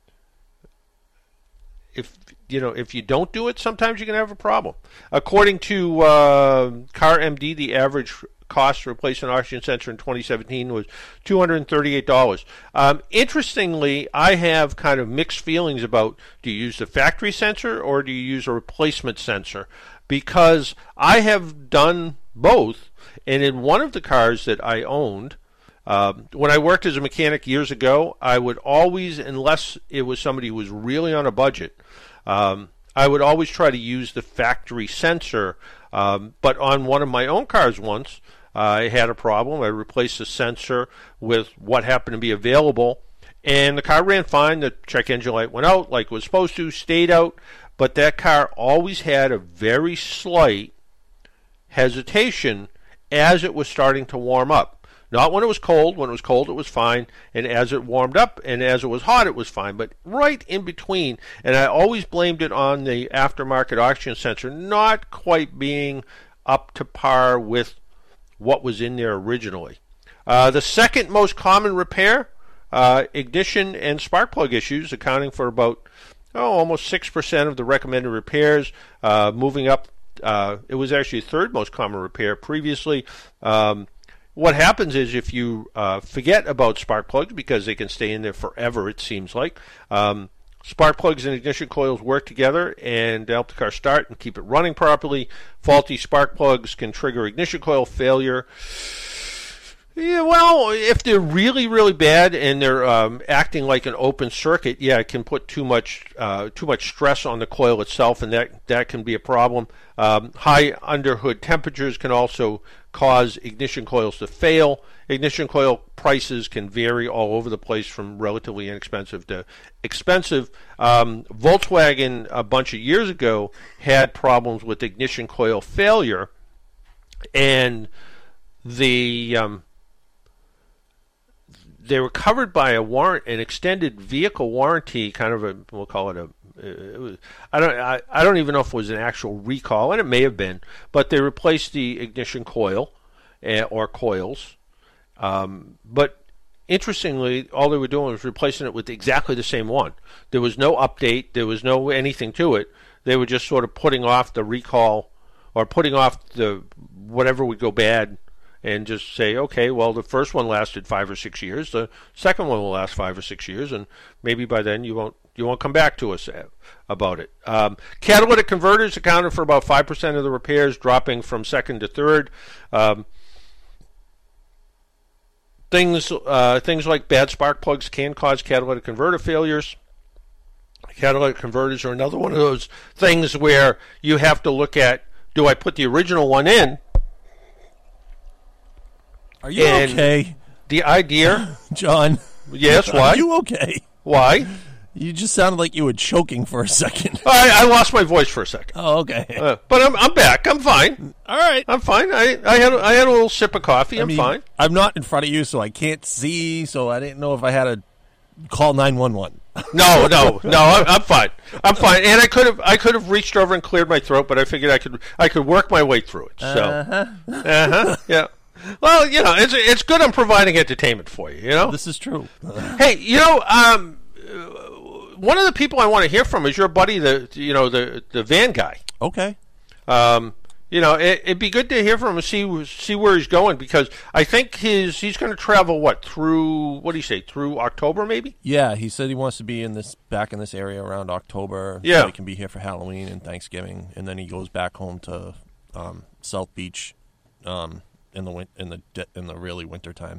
if you know if you don't do it, sometimes you can have a problem. According to uh, Car M D, the average cost to replace an oxygen sensor in twenty seventeen was two hundred thirty-eight dollars. Um, interestingly, I have kind of mixed feelings about, do you use the factory sensor or do you use a replacement sensor? Because I have done both, and in one of the cars that I owned, Um, when I worked as a mechanic years ago, I would always, unless it was somebody who was really on a budget, um, I would always try to use the factory sensor. Um, but on one of my own cars once, uh, I had a problem. I replaced the sensor with what happened to be available, and the car ran fine. The check engine light went out like it was supposed to, stayed out, but that car always had a very slight hesitation as it was starting to warm up. Not when it was cold. When it was cold, it was fine. And as it warmed up and as it was hot, it was fine. But right in between, and I always blamed it on the aftermarket oxygen sensor not quite being up to par with what was in there originally. Uh, the second most common repair, uh, ignition and spark plug issues, accounting for about oh, almost six percent of the recommended repairs, uh, moving up. Uh, it was actually the third most common repair previously. Um, what happens is if you uh, forget about spark plugs, because they can stay in there forever, it seems like, um, spark plugs and ignition coils work together and help the car start and keep it running properly. Faulty spark plugs can trigger ignition coil failure. Yeah, well, if they're really, really bad and they're um, acting like an open circuit, yeah, it can put too much uh, too much stress on the coil itself, and that that can be a problem. Um, high underhood temperatures can also cause ignition coils to fail. Ignition coil prices can vary all over the place, from relatively inexpensive to expensive. Um, Volkswagen, a bunch of years ago, had problems with ignition coil failure, and the um, they were covered by a warrant, an extended vehicle warranty, kind of a, we'll call it a, it was, I don't, I, I don't even know if it was an actual recall, and it may have been, but they replaced the ignition coil uh, or coils. Um, but interestingly, all they were doing was replacing it with exactly the same one. There was no update, there was no anything to it. They were just sort of putting off the recall or putting off the whatever would go bad, and just say, okay, well, the first one lasted five or six years. The second one will last five or six years, and maybe by then you won't you won't come back to us about it. Um, catalytic converters accounted for about five percent of the repairs, dropping from second to third. Um, things uh, things like bad spark plugs can cause catalytic converter failures. Catalytic converters are another one of those things where you have to look at, do I put the original one in? Are you and okay? The idea... John. Yes, why? Are you okay? Why? You just sounded like you were choking for a second. I, I lost my voice for a second. Oh, okay. Uh, but I'm I'm back. I'm fine. All right. I'm fine. I, I had a, I had a little sip of coffee. I I'm mean, fine. I'm not in front of you, so I can't see, so I didn't know if I had to call nine one one. No, no, no. I'm, I'm fine. I'm fine. And I could have I could have reached over and cleared my throat, but I figured I could I could work my way through it. So, Uh-huh. uh-huh. Yeah. Well, you know, it's it's good I'm providing entertainment for you, you know? This is true. Hey, you know, um, one of the people I want to hear from is your buddy, the you know, the the van guy. Okay. Um, you know, it, it'd be good to hear from him, see see where he's going, because I think his he's going to travel what through what do you say through October maybe? Yeah, he said he wants to be in this back in this area around October. Yeah, so he can be here for Halloween and Thanksgiving, and then he goes back home to um, South Beach um, in the win- in the de- in the really winter time.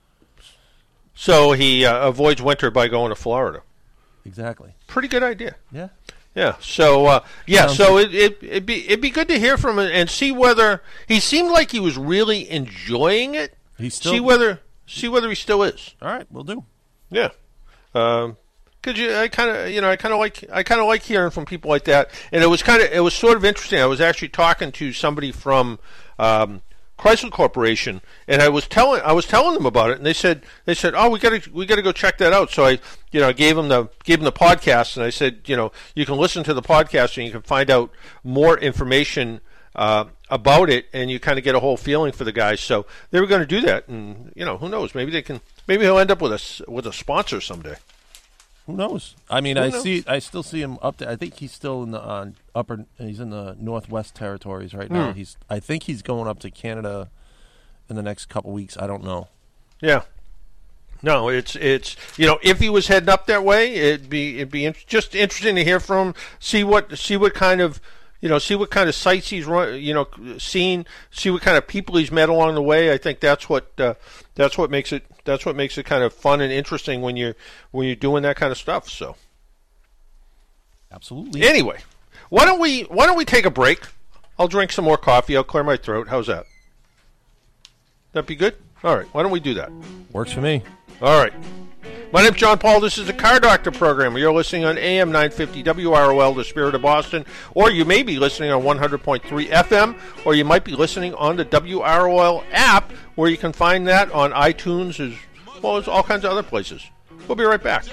So he uh, avoids winter by going to Florida. Exactly. Pretty good idea. Yeah. Yeah. So uh, yeah. Sounds So it, it it'd be it'd be good to hear from him and see whether he seemed like he was really enjoying it. He's still see whether see whether he still is. All right, we'll do. Yeah. Um, Cause you, I kind of, you know, I kind of like, I kind of like hearing from people like that, and it was kind of, it was sort of interesting. I was actually talking to somebody from um, Chrysler Corporation, and I was telling, I was telling them about it, and they said, they said, oh, we got to, we got to go check that out. So I, you know, gave them the, gave them the podcast, and I said, you know, you can listen to the podcast, and you can find out more information uh, about it, and you kind of get a whole feeling for the guys. So they were going to do that, and you know, who knows? Maybe they can, maybe he'll end up with a, with a sponsor someday. Who knows? I mean, Who I knows? see. I still see him up there. I think he's still in the uh, upper. He's in the Northwest Territories right now. Hmm. He's. I think he's going up to Canada in the next couple weeks. I don't know. Yeah. No, it's it's you know, if he was heading up that way, it'd be it'd be in, just interesting to hear from him, see what see what kind of you know see what kind of sights he's run, you know seen, see what kind of people he's met along the way. I think that's what uh, that's what makes it that's what makes it kind of fun and interesting when you're when you're doing that kind of stuff. So absolutely. Anyway, why don't we why don't we take a break? I'll drink some more coffee. I'll clear my throat. How's that? That be good? All right. Why don't we do that? Works for me. All right. My name's John Paul. This is the Car Doctor program. You're listening on A M nine fifty W R O L, the Spirit of Boston, or you may be listening on one hundred point three F M, or you might be listening on the W R O L app, where you can find that on iTunes as well as all kinds of other places. We'll be right back.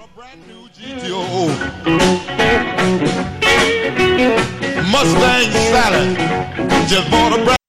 Mustang Sally just bought a brand.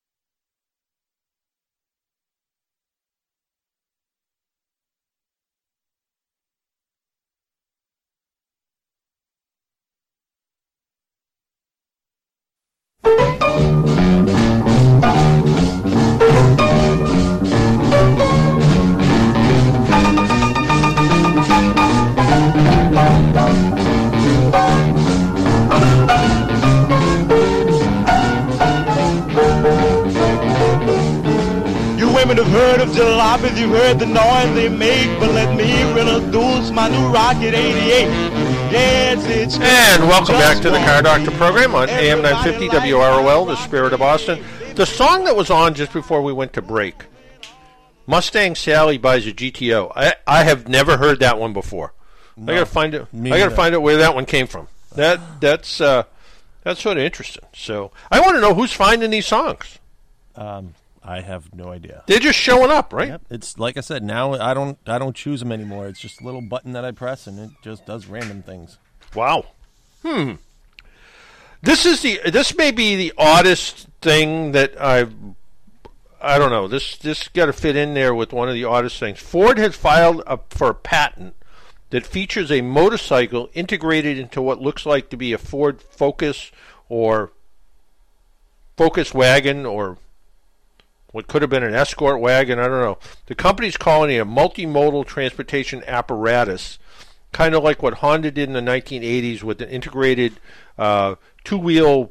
Women have heard of jalopies, you've heard the noise they make, but let me introduce my new Rocket eighty-eight. Yes, it's and welcome back to the Car Doctor program on A M nine fifty W R O L, the Spirit of Boston. The song that was on just before we went to break, Mustang Sally buys a G T O. I, I have never heard that one before. No, I gotta find it. I gotta find out where that one came from. That that's uh, that's sort of interesting. So I want to know who's finding these songs. Um. I have no idea. They're just showing up, right? Yep. It's like I said. Now I don't. I don't choose them anymore. It's just a little button that I press, and it just does random things. Wow. Hmm. This is the. This may be the oddest thing that I've. I don't know. This this got to fit in there with one of the oddest things. Ford has filed a, for a patent that features a motorcycle integrated into what looks like to be a Ford Focus or Focus wagon or what could have been an escort wagon, I don't know. The company's calling it a multimodal transportation apparatus, kind of like what Honda did in the nineteen eighties with an integrated uh, two-wheel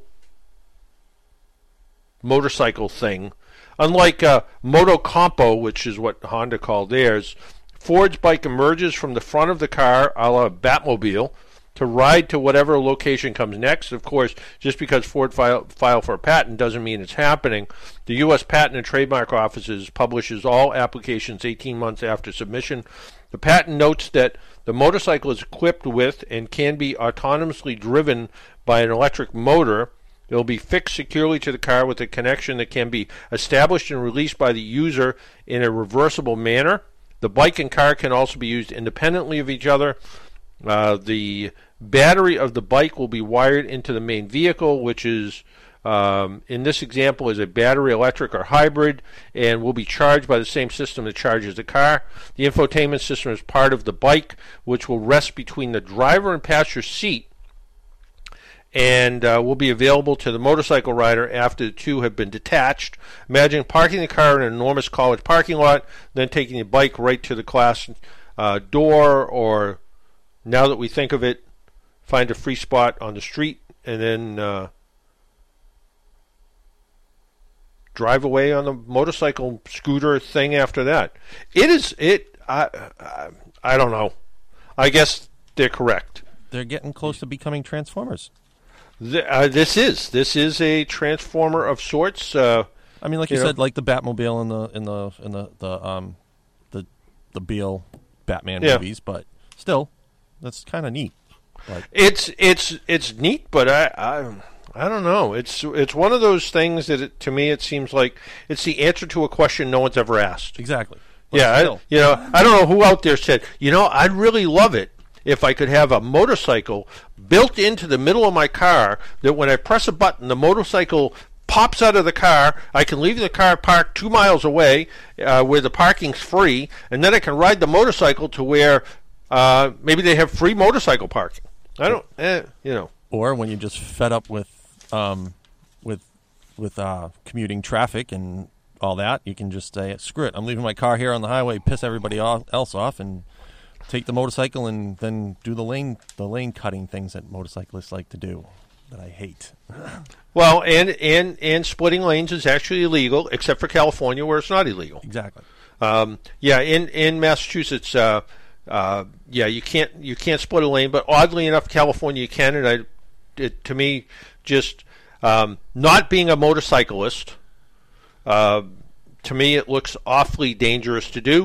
motorcycle thing. Unlike uh, Motocompo, which is what Honda called theirs, Ford's bike emerges from the front of the car, a la Batmobile, to ride to whatever location comes next. Of course, just because Ford file, file for a patent doesn't mean it's happening. The U S Patent and Trademark Office publishes all applications eighteen months after submission. The patent notes that the motorcycle is equipped with and can be autonomously driven by an electric motor. It will be fixed securely to the car with a connection that can be established and released by the user in a reversible manner. The bike and car can also be used independently of each other. Uh, the battery of the bike will be wired into the main vehicle, which is, um, in this example, is a battery electric or hybrid, and will be charged by the same system that charges the car. The infotainment system is part of the bike, which will rest between the driver and passenger seat, and uh, will be available to the motorcycle rider after the two have been detached. Imagine parking the car in an enormous college parking lot, then taking the bike right to the class uh, door, or now that we think of it, find a free spot on the street and then uh, drive away on the motorcycle scooter thing after that. It is it. I, I I don't know. I guess they're correct. They're getting close to becoming Transformers. The, uh, this is this is a transformer of sorts. Uh, I mean, like you, you said, know, like the Batmobile in the in the in the the um the the Beale Batman yeah. movies, but still. That's kind of neat. Like, it's it's it's neat, but I, I I don't know. It's it's one of those things that it, to me it seems like it's the answer to a question no one's ever asked. Exactly. But yeah, I, you know, I don't know who out there said, you know, I'd really love it if I could have a motorcycle built into the middle of my car that when I press a button, the motorcycle pops out of the car. I can leave the car parked two miles away uh, where the parking's free, and then I can ride the motorcycle to where Uh, maybe they have free motorcycle parking. I don't, eh, you know. Or when you're just fed up with, um, with, with uh, commuting traffic and all that, you can just say, "Screw it! I'm leaving my car here on the highway, piss everybody off, else off, and take the motorcycle and then do the lane, the lane cutting things that motorcyclists like to do, that I hate." Well, and and and splitting lanes is actually illegal, except for California, where it's not illegal. Exactly. Um, yeah, in in Massachusetts. Uh, Uh, yeah, you can't you can't split a lane, but oddly enough, California you can. And I, it, to me, just um, not being a motorcyclist, uh, to me it looks awfully dangerous to do.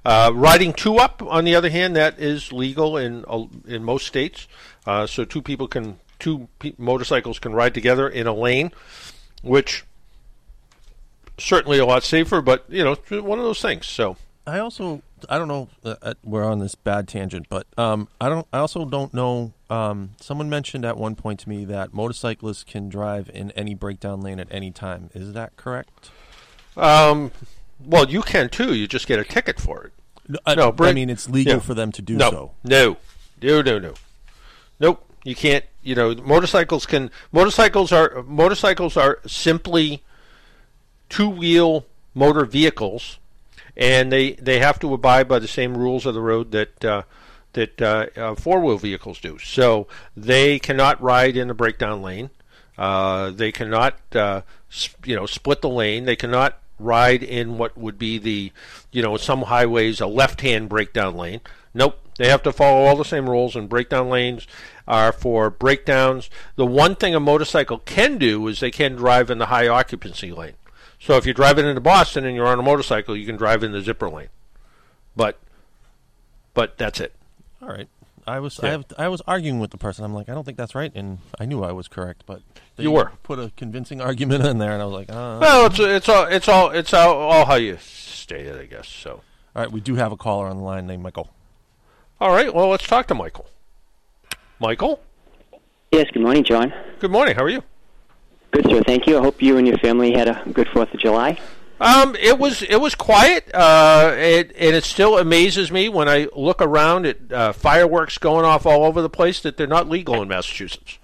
Uh, riding two up, on the other hand, that is legal in uh, in most states. Uh, so two people can two pe- motorcycles can ride together in a lane, which certainly a lot safer. But you know, it's one of those things. So I also I don't know. Uh, we're on this bad tangent, but um, I don't. I also don't know. Um, someone mentioned at one point to me that motorcyclists can drive in any breakdown lane at any time. Is that correct? Um, well, you can too. You just get a ticket for it. No, I, no, break, I mean it's legal yeah. for them to do no, so. No, no, no, no, nope. You can't. You know, motorcycles can. Motorcycles are motorcycles are simply two-wheel motor vehicles, and they, they have to abide by the same rules of the road that uh, that uh, uh, four-wheel vehicles do. So they cannot ride in the breakdown lane. Uh, they cannot, uh, sp- you know, split the lane. They cannot ride in what would be the, you know, some highways a left-hand breakdown lane. Nope. They have to follow all the same rules, and breakdown lanes are for breakdowns. The one thing a motorcycle can do is they can drive in the high occupancy lane. So if you're driving into Boston and you're on a motorcycle, you can drive in the zipper lane. But but that's it. All right. I was Yeah. I, have, I was arguing with the person. I'm like, I don't think that's right, and I knew I was correct, but they You were. put a convincing argument in there, and I was like, uh. Well, it's it's all it's all it's all, all how you state it, I guess. So. All right, we do have a caller on the line named Michael. All right. Well, let's talk to Michael. Michael. Yes. Good morning, John. Good morning. How are you? Good, sir. Thank you. I hope you and your family had a good Fourth of July. Um, it was it was quiet. Uh, it and it still amazes me when I look around at uh, fireworks going off all over the place that they're not legal in Massachusetts.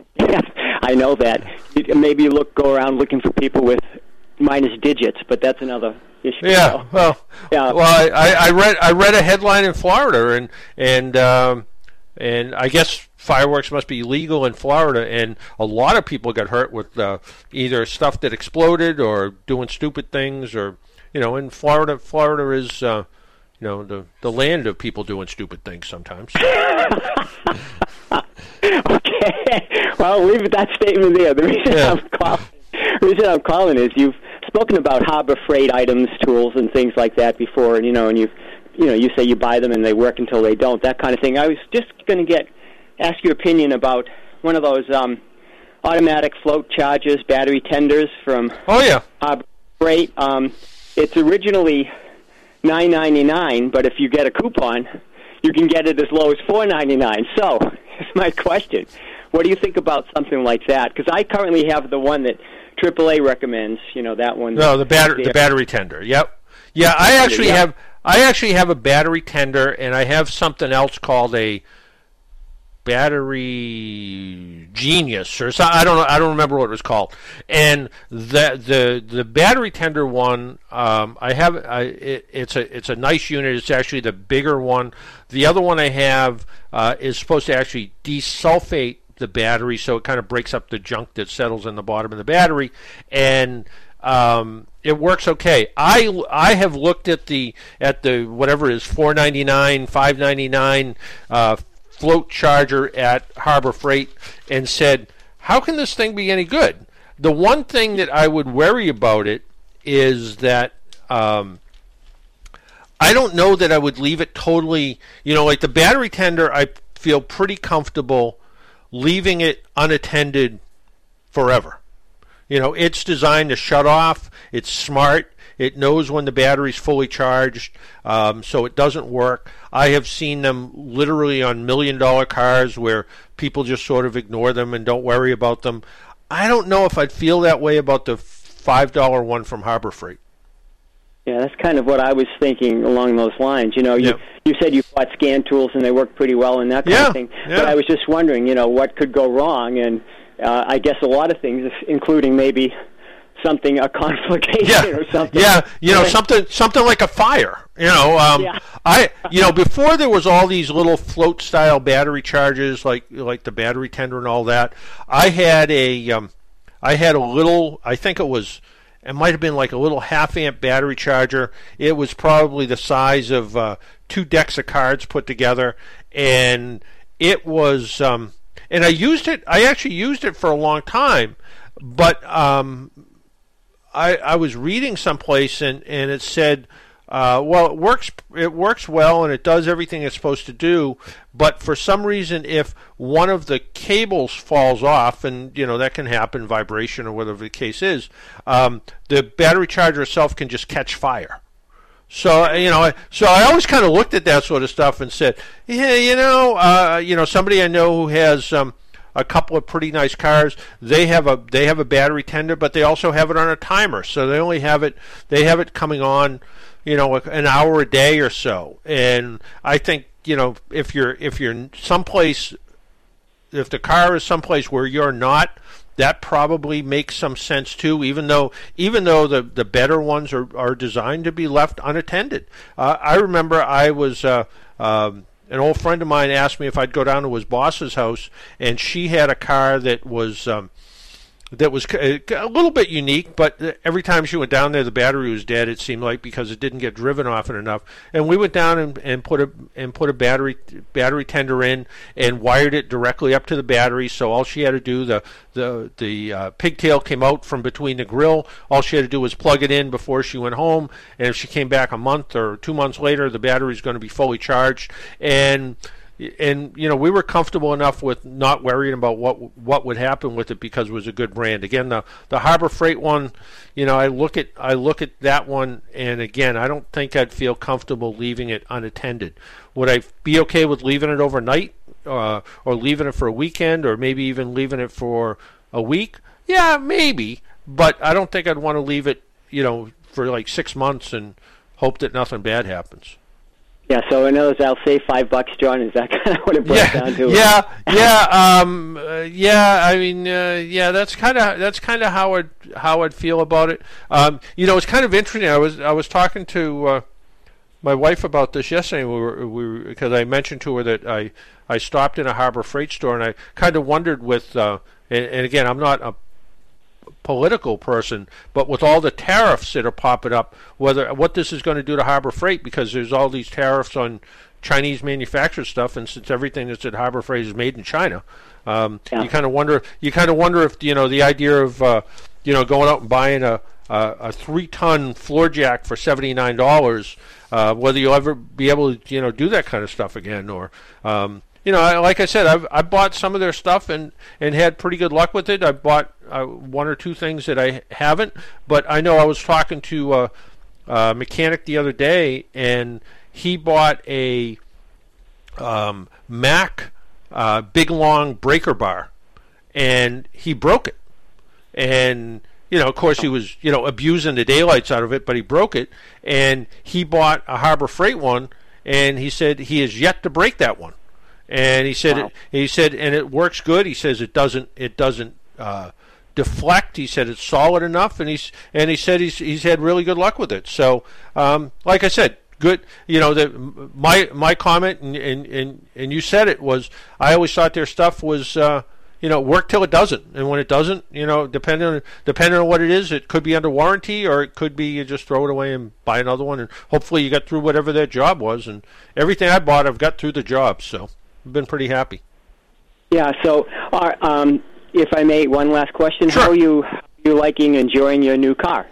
I know that. Maybe you look go around looking for people with minus digits, but that's another issue. Yeah. Well. Yeah. Well, I, I read I read a headline in Florida, and and um, and I guess fireworks must be legal in Florida, and a lot of people got hurt with uh, either stuff that exploded or doing stupid things, or you know, in Florida, Florida is uh, you know the the land of people doing stupid things sometimes. Okay. Well, I'll leave that statement there. The reason Yeah. I'm calling, the reason I'm calling is you've spoken about Harbor Freight items, tools, and things like that before, and you know, and you you know, you say you buy them and they work until they don't, that kind of thing. I was just going to get ask your opinion about one of those um, automatic float chargers, battery tenders from Oh yeah. Harbor Freight. Um, it's originally nine ninety-nine, but if you get a coupon, you can get it as low as four ninety-nine. So, here's my question: what do you think about something like that? Because I currently have the one that triple A recommends. You know, that one. No, the battery the battery tender. Yep. Yeah, I actually Yep. have I actually have a battery tender, and I have something else called a Battery Genius, or so, I don't know. I don't remember what it was called. And the the the battery tender one, um, I have. I, it, it's a it's a nice unit. It's actually the bigger one. The other one I have uh, is supposed to actually desulfate the battery, so it kind of breaks up the junk that settles in the bottom of the battery, and um, it works okay. I I have looked at the at the whatever it is four ninety-nine, five ninety-nine. Uh, float charger at Harbor Freight and said, how can this thing be any good? The one thing that I would worry about it is that um, I don't know that I would leave it totally, you know, like the battery tender, I feel pretty comfortable leaving it unattended forever. You know, it's designed to shut off. It's smart. It knows when the battery's fully charged, um, so it doesn't work. I have seen them literally on million-dollar cars where people just sort of ignore them and don't worry about them. I don't know if I'd feel that way about the five dollar one from Harbor Freight. Yeah, that's kind of what I was thinking along those lines. You know, you Yeah. you said you bought scan tools and they work pretty well and that kind Yeah, of thing. yeah. But I was just wondering, you know, what could go wrong, and uh, I guess a lot of things, including maybe something, a conflagration Yeah, or something. yeah, you know, something something like a fire. You know, um, Yeah. I, you know, before there was all these little float-style battery chargers, like like the battery tender and all that. I had a, um, I had a little. I think it was, it might have been like a little half-amp battery charger. It was probably the size of uh, two decks of cards put together, and it was. Um, and I used it. I actually used it for a long time, but. Um, I, I was reading someplace and, and it said Uh, well, it works. It works well, and it does everything it's supposed to do. But for some reason, if one of the cables falls off, and you know that can happen, vibration or whatever the case is, um, the battery charger itself can just catch fire. So you know, so I always kind of looked at that sort of stuff and said, yeah, you know, uh, you know, somebody I know who has um, a couple of pretty nice cars. They have a they have a battery tender, but they also have it on a timer. So they only have it they have it coming on, you know, an hour a day or so. And I think, you know, if you're if you're someplace, if the car is someplace where you're not, that probably makes some sense too. Even though even though the, the better ones are, are designed to be left unattended. Uh, I remember I was. Uh, um, An old friend of mine asked me if I'd go down to his boss's house, and she had a car that was um, that was a little bit unique, but every time she went down there, the battery was dead. It seemed like because it didn't get driven often enough. And we went down and, and put a and put a battery battery tender in and wired it directly up to the battery. So all she had to do, the the the uh, pigtail came out from between the grill. All she had to do was plug it in before she went home. And if she came back a month or two months later, the battery's going to be fully charged. And And, you know, we were comfortable enough with not worrying about what what would happen with it because it was a good brand. Again, the the Harbor Freight one, you know, I look at I look at that one, and again, I don't think I'd feel comfortable leaving it unattended. Would I be okay with leaving it overnight, uh, or leaving it for a weekend, or maybe even leaving it for a week? Yeah, maybe, but I don't think I'd want to leave it, you know, for like six months and hope that nothing bad happens. Yeah, so in other words, I'll say five bucks, John. Is that kind of what it boils yeah, down to? Yeah, yeah, um, uh, yeah. I mean, uh, yeah. That's kind of that's kind of how I how I'd feel about it. Um, you know, it's kind of interesting. I was I was talking to uh, my wife about this yesterday. We were we were, because I mentioned to her that I I stopped in a Harbor Freight store, and I kind of wondered with uh, and, and again, I'm not a political person, but with all the tariffs that are popping up, whether what this is going to do to Harbor Freight, because there's all these tariffs on Chinese manufactured stuff, and since everything that's at Harbor Freight is made in China, um, yeah. you kind of wonder. You kind of wonder if you know the idea of uh, you know going out and buying a a, a three-ton floor jack for seventy-nine dollars, uh, whether you'll ever be able to you know do that kind of stuff again, or um, you know, I, like I said, I've I bought some of their stuff and, and had pretty good luck with it. I bought uh, one or two things that I haven't, but I know I was talking to a, a mechanic the other day, and he bought a um, Mac uh, big long breaker bar, and he broke it. And you know, of course, he was you know abusing the daylights out of it, but he broke it. And he bought a Harbor Freight one, and he said he has yet to break that one. And he said, wow. it, he said, and it works good. He says it doesn't, it doesn't uh, deflect. He said it's solid enough, and he's, and he said he's, he's had really good luck with it. So, um, like I said, good. You know, the my my comment, and and, and and you said it was, I always thought their stuff was, uh, you know, work till it doesn't, and when it doesn't, you know, depending on depending on what it is, it could be under warranty, or it could be you just throw it away and buy another one, and hopefully you got through whatever that job was. And everything I bought, I've got through the job, so. I've been pretty happy. Yeah, so uh, um, if I may, one last question. Sure. How are you, how are you liking, enjoying your new car?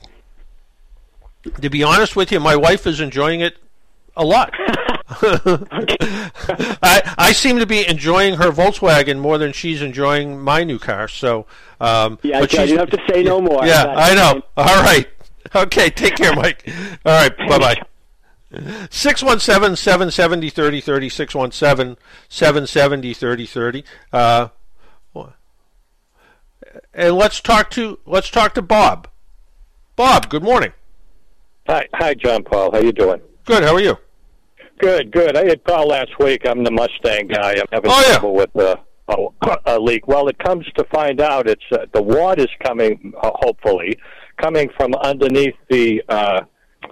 To be honest with you, my wife is enjoying it a lot. I I seem to be enjoying her Volkswagen more than she's enjoying my new car. So um, yeah, but I didn't have to say no more. Yeah, I know. All right. Okay, take care, Mike. All right, bye-bye. six one seven, seven seven zero, three zero three zero, six one seven, seven seven zero, three zero three zero. Uh, and let's talk to let's talk to Bob. Bob, good morning. Hi, hi, John Paul. How you doing? Good. How are you? Good, good. I had called last week. I'm the Mustang guy. I'm having oh, trouble yeah. with uh, a, a leak. Well, it comes to find out, it's uh, the water is coming, uh, hopefully, coming from underneath the. Uh,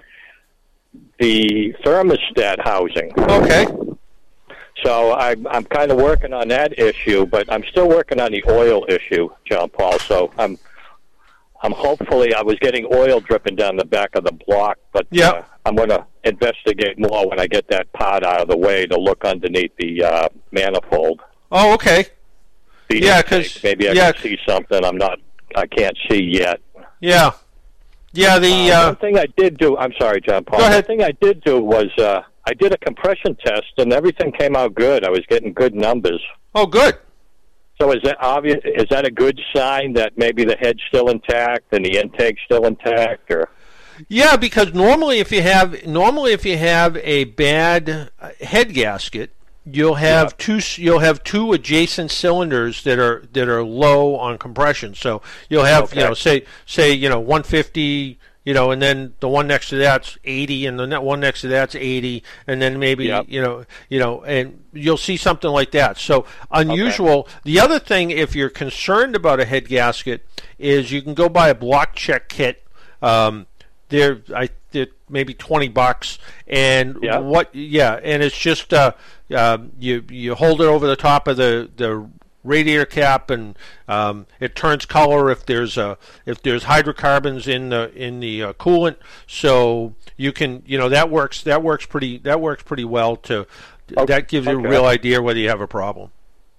the thermostat housing. Okay. So I, I'm kind of working on that issue, but I'm still working on the oil issue, John Paul. So I'm, I'm hopefully I was getting oil dripping down the back of the block, but yeah. uh, I'm going to investigate more when I get that part out of the way to look underneath the uh, manifold. Oh, okay. The yeah, because maybe I yeah. can see something I'm not, I can't see yet. Yeah. Yeah, the uh, uh, one thing I did do. I'm sorry, John Paul. Go ahead. One thing I did do was uh, I did a compression test, and everything came out good. I was getting good numbers. Oh, good. So is that obvious? Is that a good sign that maybe the head's still intact and the intake's still intact, or? Yeah, because normally if you have normally if you have a bad head gasket, you'll have yeah. two you'll have two adjacent cylinders that are that are low on compression. So you'll have okay. you know say say you know one fifty, you know, and then the one next to that's eighty, and the one next to that's eighty, and then maybe yep. you know you know and you'll see something like that. So unusual. Okay. The other thing, if you're concerned about a head gasket, is you can go buy a block check kit. Um, they're I they're maybe twenty bucks, and yeah. what yeah, and it's just uh, uh, you you hold it over the top of the the radiator cap, and um, it turns color if there's a if there's hydrocarbons in the in the uh, coolant. So you can you know that works that works pretty that works pretty well to okay. that gives you okay. a real idea whether you have a problem.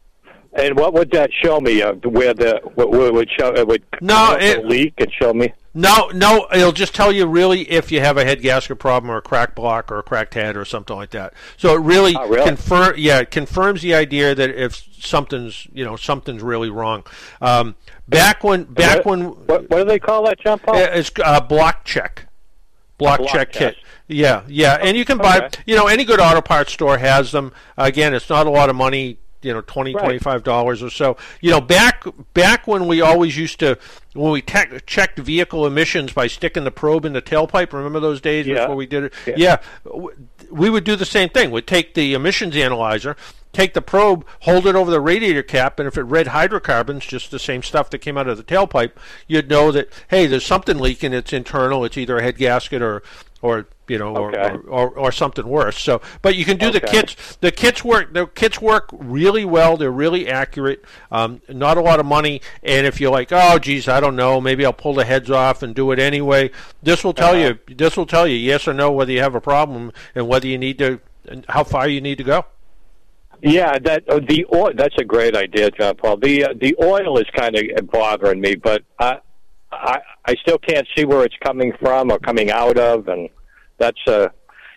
And what would that show me? Uh, where the what, where would show it would no it, leak and show me? No, no, it'll just tell you really if you have a head gasket problem or a cracked block or a cracked head or something like that. So it really, oh, really? confirm yeah, it confirms the idea that if something's you know something's really wrong. Um, back when back what, when what, what do they call that, John Paul? It's uh, block check. Block, block check test. Kit. Yeah, yeah, and you can buy okay. you know any good auto parts store has them. Again, it's not a lot of money. You know, twenty, right. twenty-five dollars or so. You know, back back when we always used to, when we te- checked vehicle emissions by sticking the probe in the tailpipe. Remember those days yeah. before we did it? Yeah. yeah, we would do the same thing. We'd take the emissions analyzer, take the probe, hold it over the radiator cap, and if it read hydrocarbons, just the same stuff that came out of the tailpipe, you'd know that hey, there's something leaking. It's internal. It's either a head gasket or or you know, okay. or, or, or or something worse. So, but you can do okay. the kits. The kits work. The kits work really well. They're really accurate. Um, not a lot of money. And if you're like, oh, geez, I don't know, maybe I'll pull the heads off and do it anyway. This will tell uh-huh. you. This will tell you yes or no whether you have a problem and whether you need to, and how far you need to go. Yeah, that uh, the oil. That's a great idea, John Paul. The uh, the oil is kind of bothering me, but I, I I still can't see where it's coming from or coming out of, and that's a.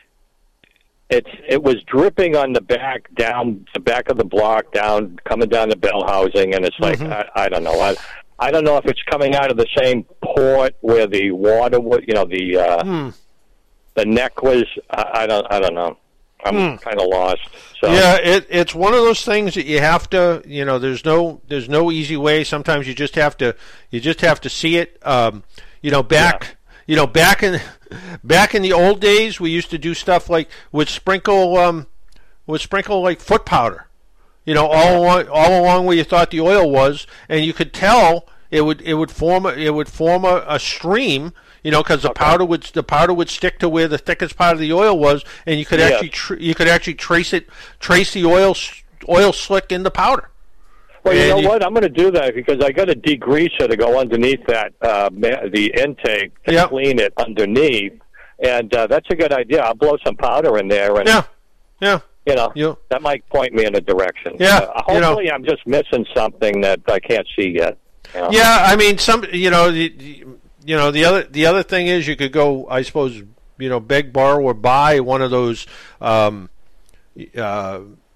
It's it was dripping on the back, down the back of the block, down coming down the bell housing, and it's like mm-hmm. I, I don't know. I I don't know if it's coming out of the same port where the water was. You know the uh, mm. the neck was. I, I don't I don't know. I'm mm. kind of lost. So. Yeah, it, it's one of those things that you have to, you know, there's no there's no easy way. Sometimes you just have to you just have to see it. Um, you know, back yeah. you know back in back in the old days, we used to do stuff like would sprinkle um, would sprinkle like foot powder. You know, all along all along where you thought the oil was, and you could tell it would it would form a, it would form a, a stream. You know, because the okay. powder would the powder would stick to where the thickest part of the oil was, and you could yeah. actually tr- you could actually trace it, trace the oil oil slick in the powder. Well, you and know you, what? I'm going to do that because I got a degreaser to go underneath that uh, the intake to yep. clean it underneath, and uh, that's a good idea. I'll blow some powder in there, and yeah, yeah. You know, you, that might point me in a direction. Yeah, uh, hopefully, you know, I'm just missing something that I can't see yet. You know? Yeah, I mean, some you know. The, You know, the other the other thing is you could go, I suppose, you know, beg, borrow, or buy one of those. Um, uh,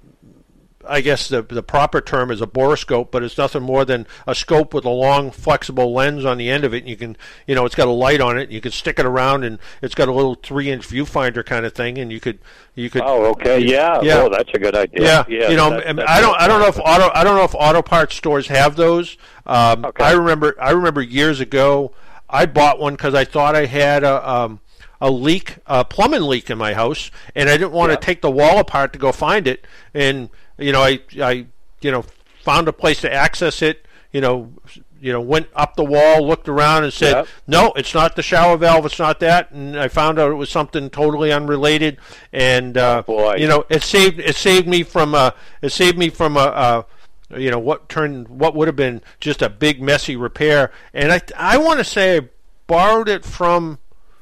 I guess the the proper term is a borescope, but it's nothing more than a scope with a long, flexible lens on the end of it. And you can, you know, it's got a light on it. You can stick it around, and it's got a little three-inch viewfinder kind of thing. And you could, you could. Oh, okay, yeah, yeah. Oh, that's a good idea. Yeah, yeah you know, that, I don't, I don't know if auto, I don't know if auto parts stores have those. Um, okay. I remember, I remember years ago. I bought one because I thought I had a um, a leak, a plumbing leak in my house, and I didn't want yeah. to take the wall apart to go find it. And you know, I, I, you know, found a place to access it. You know, you know, went up the wall, looked around, and said, yeah. "No, it's not the shower valve. It's not that." And I found out it was something totally unrelated. And uh, oh, boy. you know, it saved it saved me from a it saved me from a. a you know what turned what would have been just a big messy repair, and I I want to say I borrowed it from.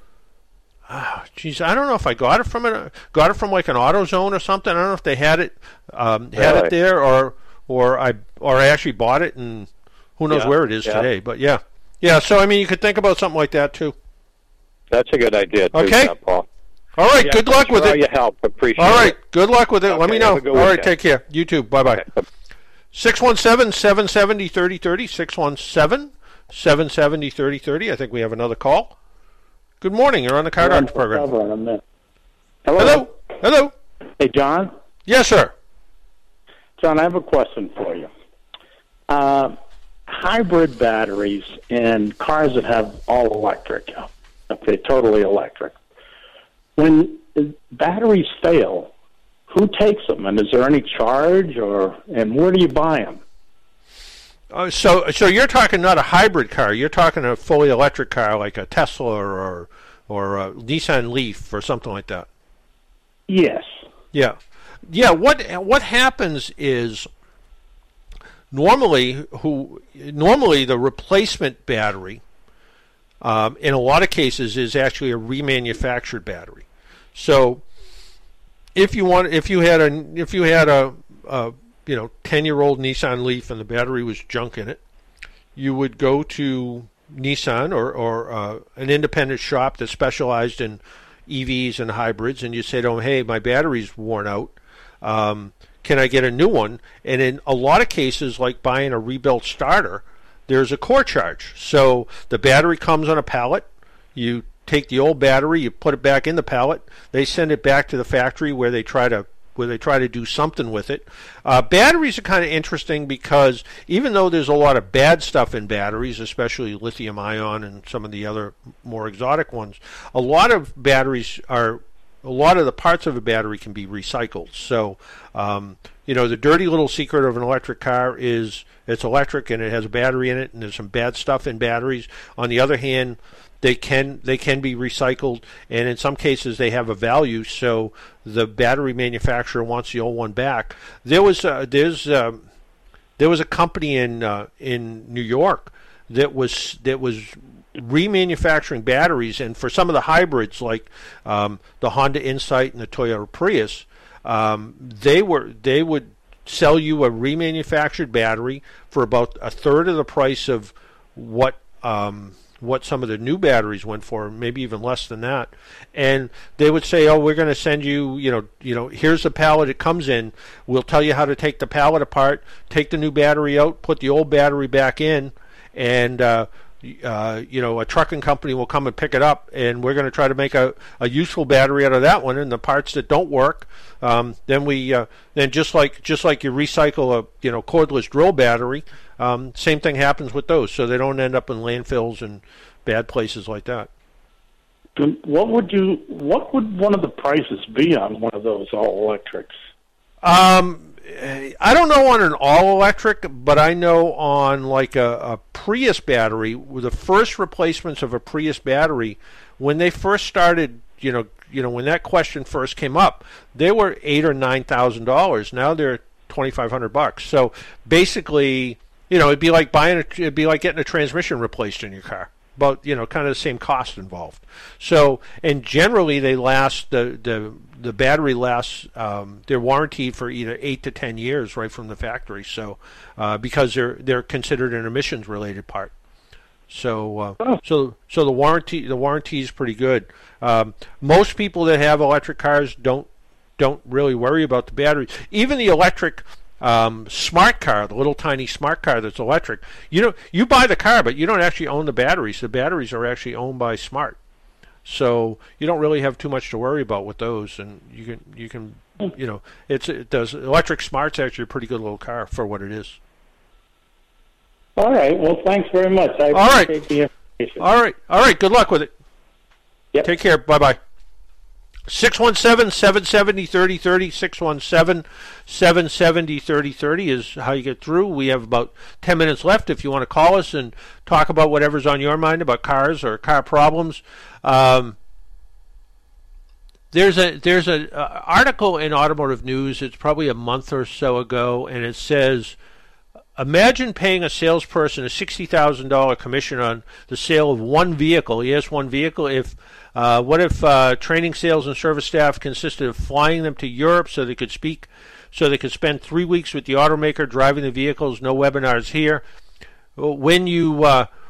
Oh, geez, I don't know if I got it from a got it from like an AutoZone or something. I don't know if they had it um, had really? it there or or I or I actually bought it, and who knows yeah. where it is yeah. today. But yeah, yeah. So I mean, you could think about something like that too. That's a good idea, too, Okay. John Paul. All right, Yeah, good thanks luck with for all it. your help. Appreciate All right, it. good luck with it. Let Okay, me have know. a good All right, weekend. take care. You too. Bye-bye. Okay. six one seven, seven seven zero, three zero three zero, six one seven, seven seven zero, three zero three zero. I think we have another call. Good morning. You're on the Car Doctor program. Hello. Hello. Hello. Hey, John. Yes, sir. John, I have a question for you. Uh, hybrid batteries in cars that have all electric, okay, totally electric. When batteries fail, who takes them, and is there any charge, or and where do you buy them? Uh, so, so you're talking not a hybrid car. You're talking a fully electric car like a Tesla or or, or a Nissan Leaf or something like that. Yes. Yeah, yeah. What what happens is normally who normally the replacement battery um, in a lot of cases is actually a remanufactured battery. So if you want, if you had a if you had a, a you know ten year old Nissan Leaf and the battery was junk in it, you would go to Nissan or or uh, an independent shop that specialized in E Vs and hybrids, and you say to them, hey, my battery's worn out. Um, can I get a new one? And in a lot of cases, like buying a rebuilt starter, there's a core charge. So the battery comes on a pallet. You take the old battery, you put it back in the pallet. They send it back to the factory where they try to where they try to do something with it. Uh, batteries are kind of interesting because even though there's a lot of bad stuff in batteries, especially lithium ion and some of the other more exotic ones, a lot of batteries are, a lot of the parts of a battery can be recycled. So, um, you know, the dirty little secret of an electric car is it's electric and it has a battery in it, and there's some bad stuff in batteries. On the other hand, They can they can be recycled, and in some cases they have a value. So the battery manufacturer wants the old one back. There was uh, there's um, there was a company in uh, in New York that was that was remanufacturing batteries, and for some of the hybrids like um, the Honda Insight and the Toyota Prius, um, they were they would sell you a remanufactured battery for about a third of the price of what. Um, what some of the new batteries went for, maybe even less than that. And they would say, oh, we're going to send you, you know, you know, here's the pallet it comes in. We'll tell you how to take the pallet apart, take the new battery out, put the old battery back in, and, uh, uh, you know, a trucking company will come and pick it up, and we're going to try to make a, a useful battery out of that one. And the parts that don't work, um, then we, uh, then just like just like you recycle a, you know, cordless drill battery, um, same thing happens with those, so they don't end up in landfills and bad places like that. What would you? What would one of the prices be on one of those all electrics? Um. I don't know on an all-electric, but I know on like a, a Prius battery, the first replacements of a Prius battery, when they first started, you know, you know, when that question first came up, they were eight or nine thousand dollars. Now they're twenty-five hundred bucks. So basically, you know, it'd be like buying, a, it'd be like getting a transmission replaced in your car. But you know, kind of the same cost involved. So, and generally they last the the the battery lasts. Um, they're warranted for either eight to ten years right from the factory. So, uh, because they're they're considered an emissions related part. So, uh, oh. so so the warranty the warranty is pretty good. Um, most people that have electric cars don't don't really worry about the battery. Even the electric. Um, smart car, the little tiny smart car that's electric. You know, you buy the car, but you don't actually own the batteries. The batteries are actually owned by Smart, so you don't really have too much to worry about with those. And you can, you can, you know, it's it does. Electric Smart's actually a pretty good little car for what it is. All right. Well, thanks very much. I All right. appreciate the information. All right. All right. Good luck with it. Yep. Take care. Bye bye. six one seven, seven seven zero, three zero three zero, six one seven, seven seven zero, three zero three zero is how you get through. We have about ten minutes left if you want to call us and talk about whatever's on your mind about cars or car problems. Um, there's a there's an article in Automotive News, it's probably a month or so ago, and it says, imagine paying a salesperson a sixty thousand dollars commission on the sale of one vehicle. Yes, one vehicle. If uh, what if uh, training, sales, and service staff consisted of flying them to Europe so they could speak, so they could spend three weeks with the automaker driving the vehicles? No webinars here. When you uh,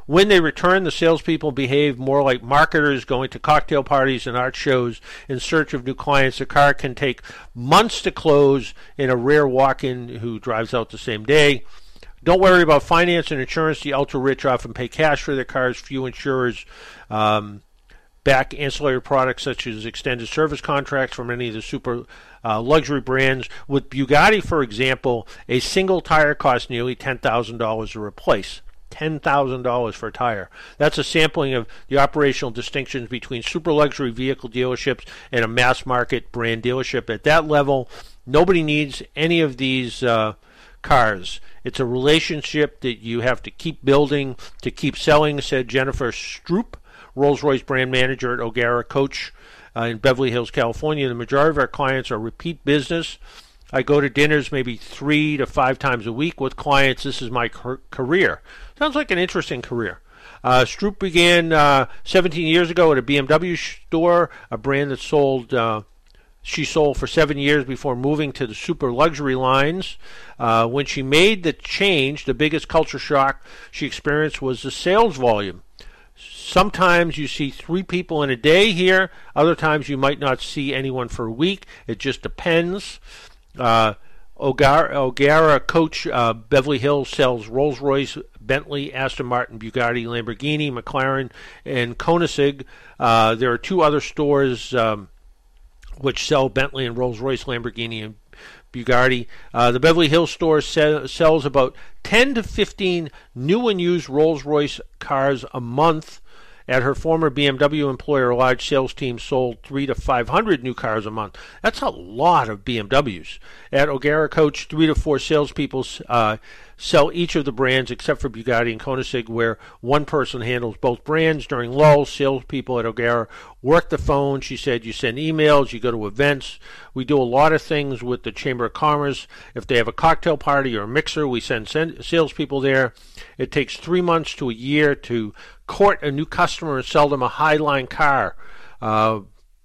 When they return, the salespeople behave more like marketers going to cocktail parties and art shows in search of new clients. The car can take months to close in a rare walk-in who drives out the same day. Don't worry about finance and insurance. The ultra-rich often pay cash for their cars. Few insurers um, back ancillary products such as extended service contracts from any of the super uh, luxury brands. With Bugatti, for example, a single tire costs nearly ten thousand dollars to replace. ten thousand dollars for a tire. That's a sampling of the operational distinctions between super luxury vehicle dealerships and a mass market brand dealership. At that level, nobody needs any of these uh, cars. It's a relationship that you have to keep building, to keep selling, said Jennifer Stroop, Rolls-Royce brand manager at O'Gara Coach uh, in Beverly Hills, California. The majority of our clients are repeat business. I go to dinners maybe three to five times a week with clients. This is my car- career. Sounds like an interesting career. Uh, Stroop began uh, seventeen years ago at a B M W store, a brand that sold uh, she sold for seven years before moving to the super luxury lines. Uh, when she made the change, the biggest culture shock she experienced was the sales volume. Sometimes you see three people in a day here. Other times you might not see anyone for a week. It just depends. Uh, O'Gara, O'Gara Coach uh, Beverly Hills sells Rolls-Royce, Bentley, Aston Martin, Bugatti, Lamborghini, McLaren, and Koenigsegg. Uh, there are two other stores um, which sell Bentley and Rolls-Royce, Lamborghini, and Bugatti. Uh, the Beverly Hills store se- sells about ten to fifteen new and used Rolls-Royce cars a month. At her former B M W employer, a large sales team sold three to five hundred new cars a month. That's a lot of B M Ws. At O'Gara Coach, three to four salespeople uh, sell each of the brands except for Bugatti and Koenigsegg, where one person handles both brands. During lulls, salespeople at O'Gara work the phone. She said, you send emails, you go to events. We do a lot of things with the Chamber of Commerce. If they have a cocktail party or a mixer, we send salespeople there. It takes three months to a year to court a new customer and sell them a Highline car. Uh,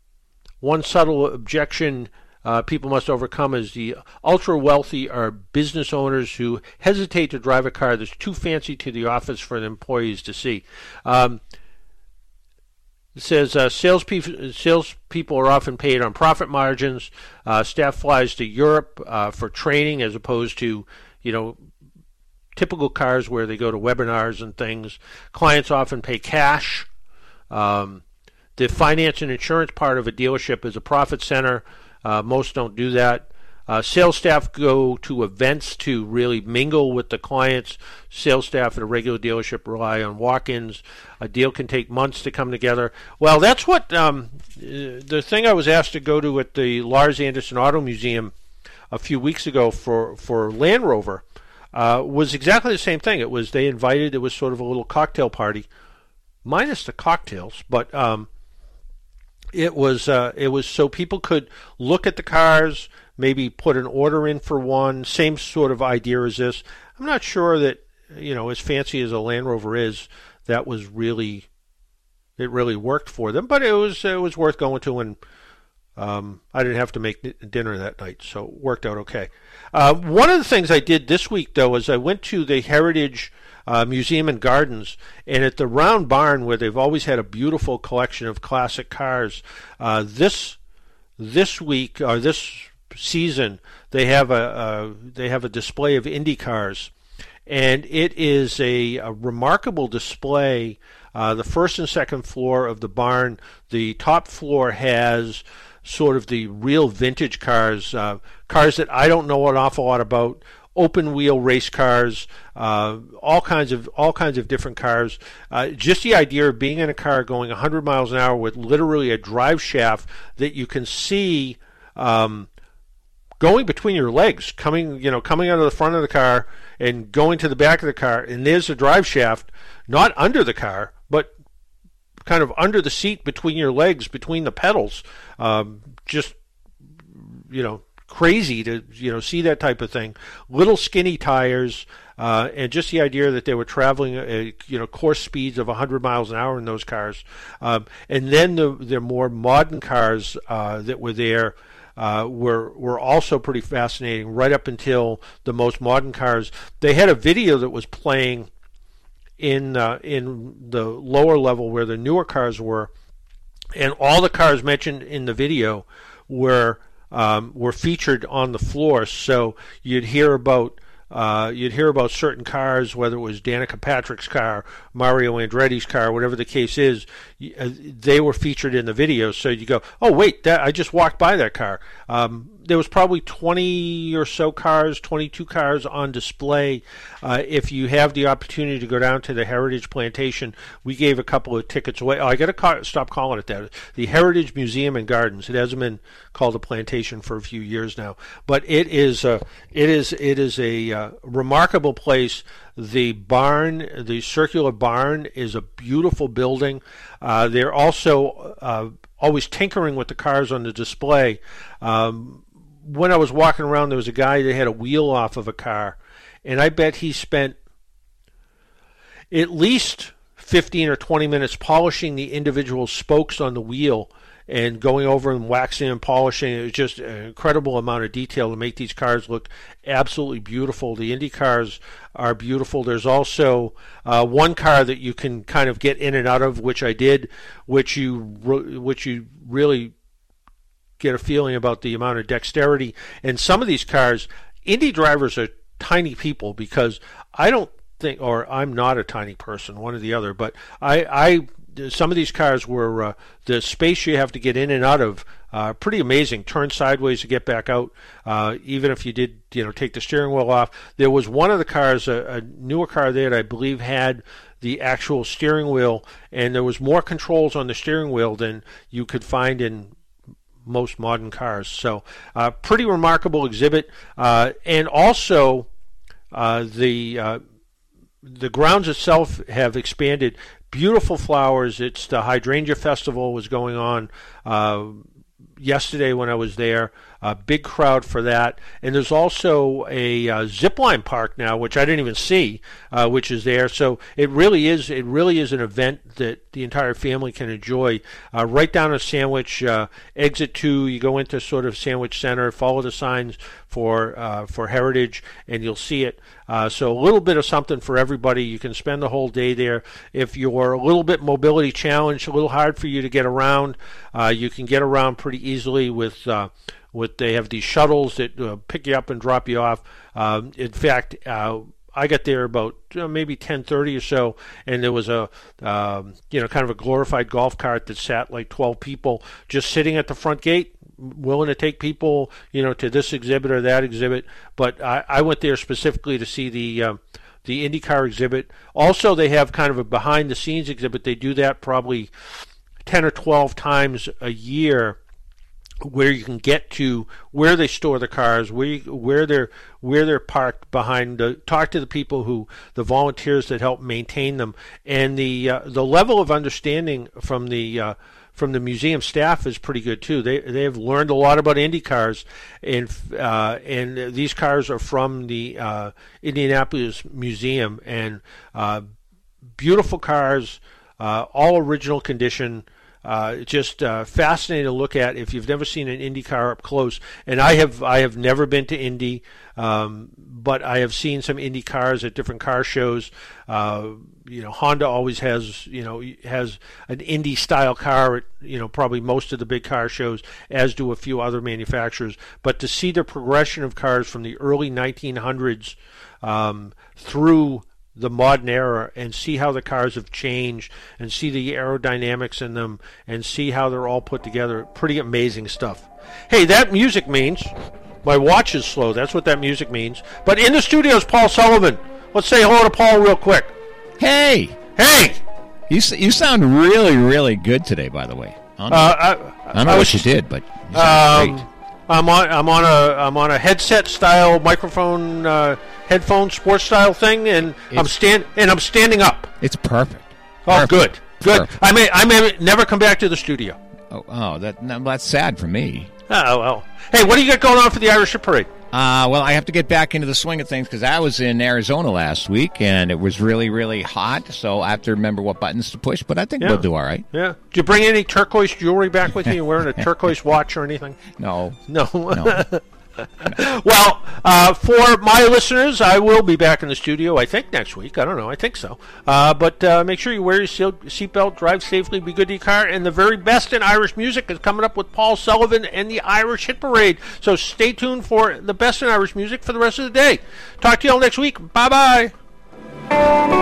one subtle objection uh, people must overcome is the ultra-wealthy are business owners who hesitate to drive a car that's too fancy to the office for the employees to see. Um, it says uh, salespeople, salespeople are often paid on profit margins. Uh, staff flies to Europe uh, for training as opposed to, you know, typical cars where they go to webinars and things. Clients often pay cash. Um, the finance and insurance part of a dealership is a profit center. Uh, most don't do that. Uh, sales staff go to events to really mingle with the clients. Sales staff at a regular dealership rely on walk-ins. A deal can take months to come together. Well, that's what um, the thing I was asked to go to at the Lars Anderson Auto Museum a few weeks ago for, for Land Rover. Uh, was exactly the same thing. It was they invited. It was sort of a little cocktail party, minus the cocktails, but um, it was uh, it was so people could look at the cars, maybe put an order in for one. Same sort of idea as this. I'm not sure that, you know, as fancy as a Land Rover is, that was really it really worked for them. But it was it was worth going to, and um, I didn't have to make dinner that night, so it worked out okay. Uh, one of the things I did this week, though, is I went to the Heritage uh, Museum and Gardens, and at the Round Barn, where they've always had a beautiful collection of classic cars, uh, this this week or this season they have a uh, they have a display of Indy cars, and it is a, a remarkable display. Uh, the first and second floor of the barn, the top floor has sort of the real vintage cars, uh, cars that I don't know an awful lot about, open wheel race cars, uh, all kinds of all kinds of different cars. Uh, just the idea of being in a car going one hundred miles an hour with literally a drive shaft that you can see um, going between your legs, coming you know coming out of the front of the car and going to the back of the car, and there's a drive shaft, not under the car, but kind of under the seat between your legs, between the pedals. Um, just, you know, crazy to, you know, see that type of thing. Little skinny tires, uh, and just the idea that they were traveling, a, you know, course speeds of one hundred miles an hour in those cars. Um, and then the, the more modern cars uh, that were there uh, were were also pretty fascinating, right up until the most modern cars. They had a video that was playing in uh, in the lower level where the newer cars were, and all the cars mentioned in the video were um, were featured on the floor. So you'd hear about. Uh, you'd hear about certain cars, whether it was Danica Patrick's car, Mario Andretti's car, whatever the case is, uh, they were featured in the video. So you go, oh, wait, that, I just walked by that car. Um, there was probably twenty or so cars, twenty-two cars on display. Uh, if you have the opportunity to go down to the Heritage Plantation, we gave a couple of tickets away. Oh, I got to ca- stop calling it that. The Heritage Museum and Gardens. It hasn't been called a plantation for a few years now, but it is a, it is it is a uh, remarkable place. The barn, the circular barn, is a beautiful building. Uh, they're also uh, always tinkering with the cars on the display. Um, when I was walking around, there was a guy that had a wheel off of a car, and I bet he spent at least fifteen or twenty minutes polishing the individual spokes on the wheel and going over and waxing and polishing. It was just an incredible amount of detail to make these cars look absolutely beautiful. The Indy cars are beautiful. There's also uh, one car that you can kind of get in and out of, which I did, which you which you really get a feeling about the amount of dexterity. And some of these cars, Indy drivers are tiny people, because I don't think, or I'm not a tiny person, one or the other, but I, I some of these cars were, uh, the space you have to get in and out of, uh, pretty amazing. Turn sideways to get back out, uh, even if you did, you know, take the steering wheel off. There was one of the cars, a, a newer car there that I believe had the actual steering wheel, and there was more controls on the steering wheel than you could find in most modern cars. So uh, pretty remarkable exhibit. Uh, and also uh, the uh, the grounds itself have expanded. Beautiful flowers. It's the Hydrangea Festival was going on uh, yesterday when I was there. A big crowd for that. And there's also a uh, zipline park now, which I didn't even see, uh, which is there. So it really is it really is an event that the entire family can enjoy. Uh, right down a Sandwich, uh, exit two, you go into sort of Sandwich Center, follow the signs for uh, for Heritage, and you'll see it. Uh, so a little bit of something for everybody. You can spend the whole day there. If you're a little bit mobility challenged, a little hard for you to get around, uh, you can get around pretty easily with uh, with they have these shuttles that uh, pick you up and drop you off. Um, in fact, uh, I got there about uh, maybe ten thirty or so, and there was a um, you know kind of a glorified golf cart that sat like twelve people just sitting at the front gate, willing to take people, you know, to this exhibit or that exhibit. But I, I went there specifically to see the uh, the IndyCar exhibit. Also, they have kind of a behind-the-scenes exhibit. They do that probably ten or twelve times a year, where you can get to where they store the cars, where you, where they're where they're parked behind. The, talk to the people who the volunteers that help maintain them, and the uh, the level of understanding from the uh, from the museum staff is pretty good too. They they have learned a lot about Indy cars, and uh, and these cars are from the uh, Indianapolis Museum, and uh, beautiful cars, uh, all original condition. Uh, just uh, fascinating to look at if you've never seen an Indy car up close. And I have I have never been to Indy, um, but I have seen some Indy cars at different car shows. Uh, you know, Honda always has you know has an Indy style car at you know probably most of the big car shows, as do a few other manufacturers. But to see the progression of cars from the early nineteen hundreds um, through the modern era, and see how the cars have changed, and see the aerodynamics in them, and see how they're all put together. Pretty amazing stuff. Hey, that music means my watch is slow. That's what that music means. But in the studio is Paul Sullivan. Let's say hello to Paul real quick. Hey! Hey! You you sound really, really good today, by the way. I don't know, Uh, I, I don't know I what was- you did, but you sound Um, great. I'm on. I'm on a. I'm on a headset style microphone, uh, headphone sports style thing, and I'm It's- stand and I'm standing up. It's perfect. Oh, Perfect. good, good. Perfect. I may. I may never come back to the studio. Oh, oh that no, that's sad for me. Oh well. Hey, what do you got going on for the Irish Parade? Uh, well, I have to get back into the swing of things because I was in Arizona last week and it was really, really hot. So I have to remember what buttons to push, but I think Yeah. we'll do all right. Yeah. Did you bring any turquoise jewelry back with you? You wearing a turquoise watch or anything? No. No. No. Well, uh, for my listeners, I will be back in the studio, I think, next week. I don't know. I think so. Uh, but uh, make sure you wear your seatbelt, drive safely, be good to your car. And the very best in Irish music is coming up with Paul Sullivan and the Irish Hit Parade. So stay tuned for the best in Irish music for the rest of the day. Talk to you all next week. Bye-bye.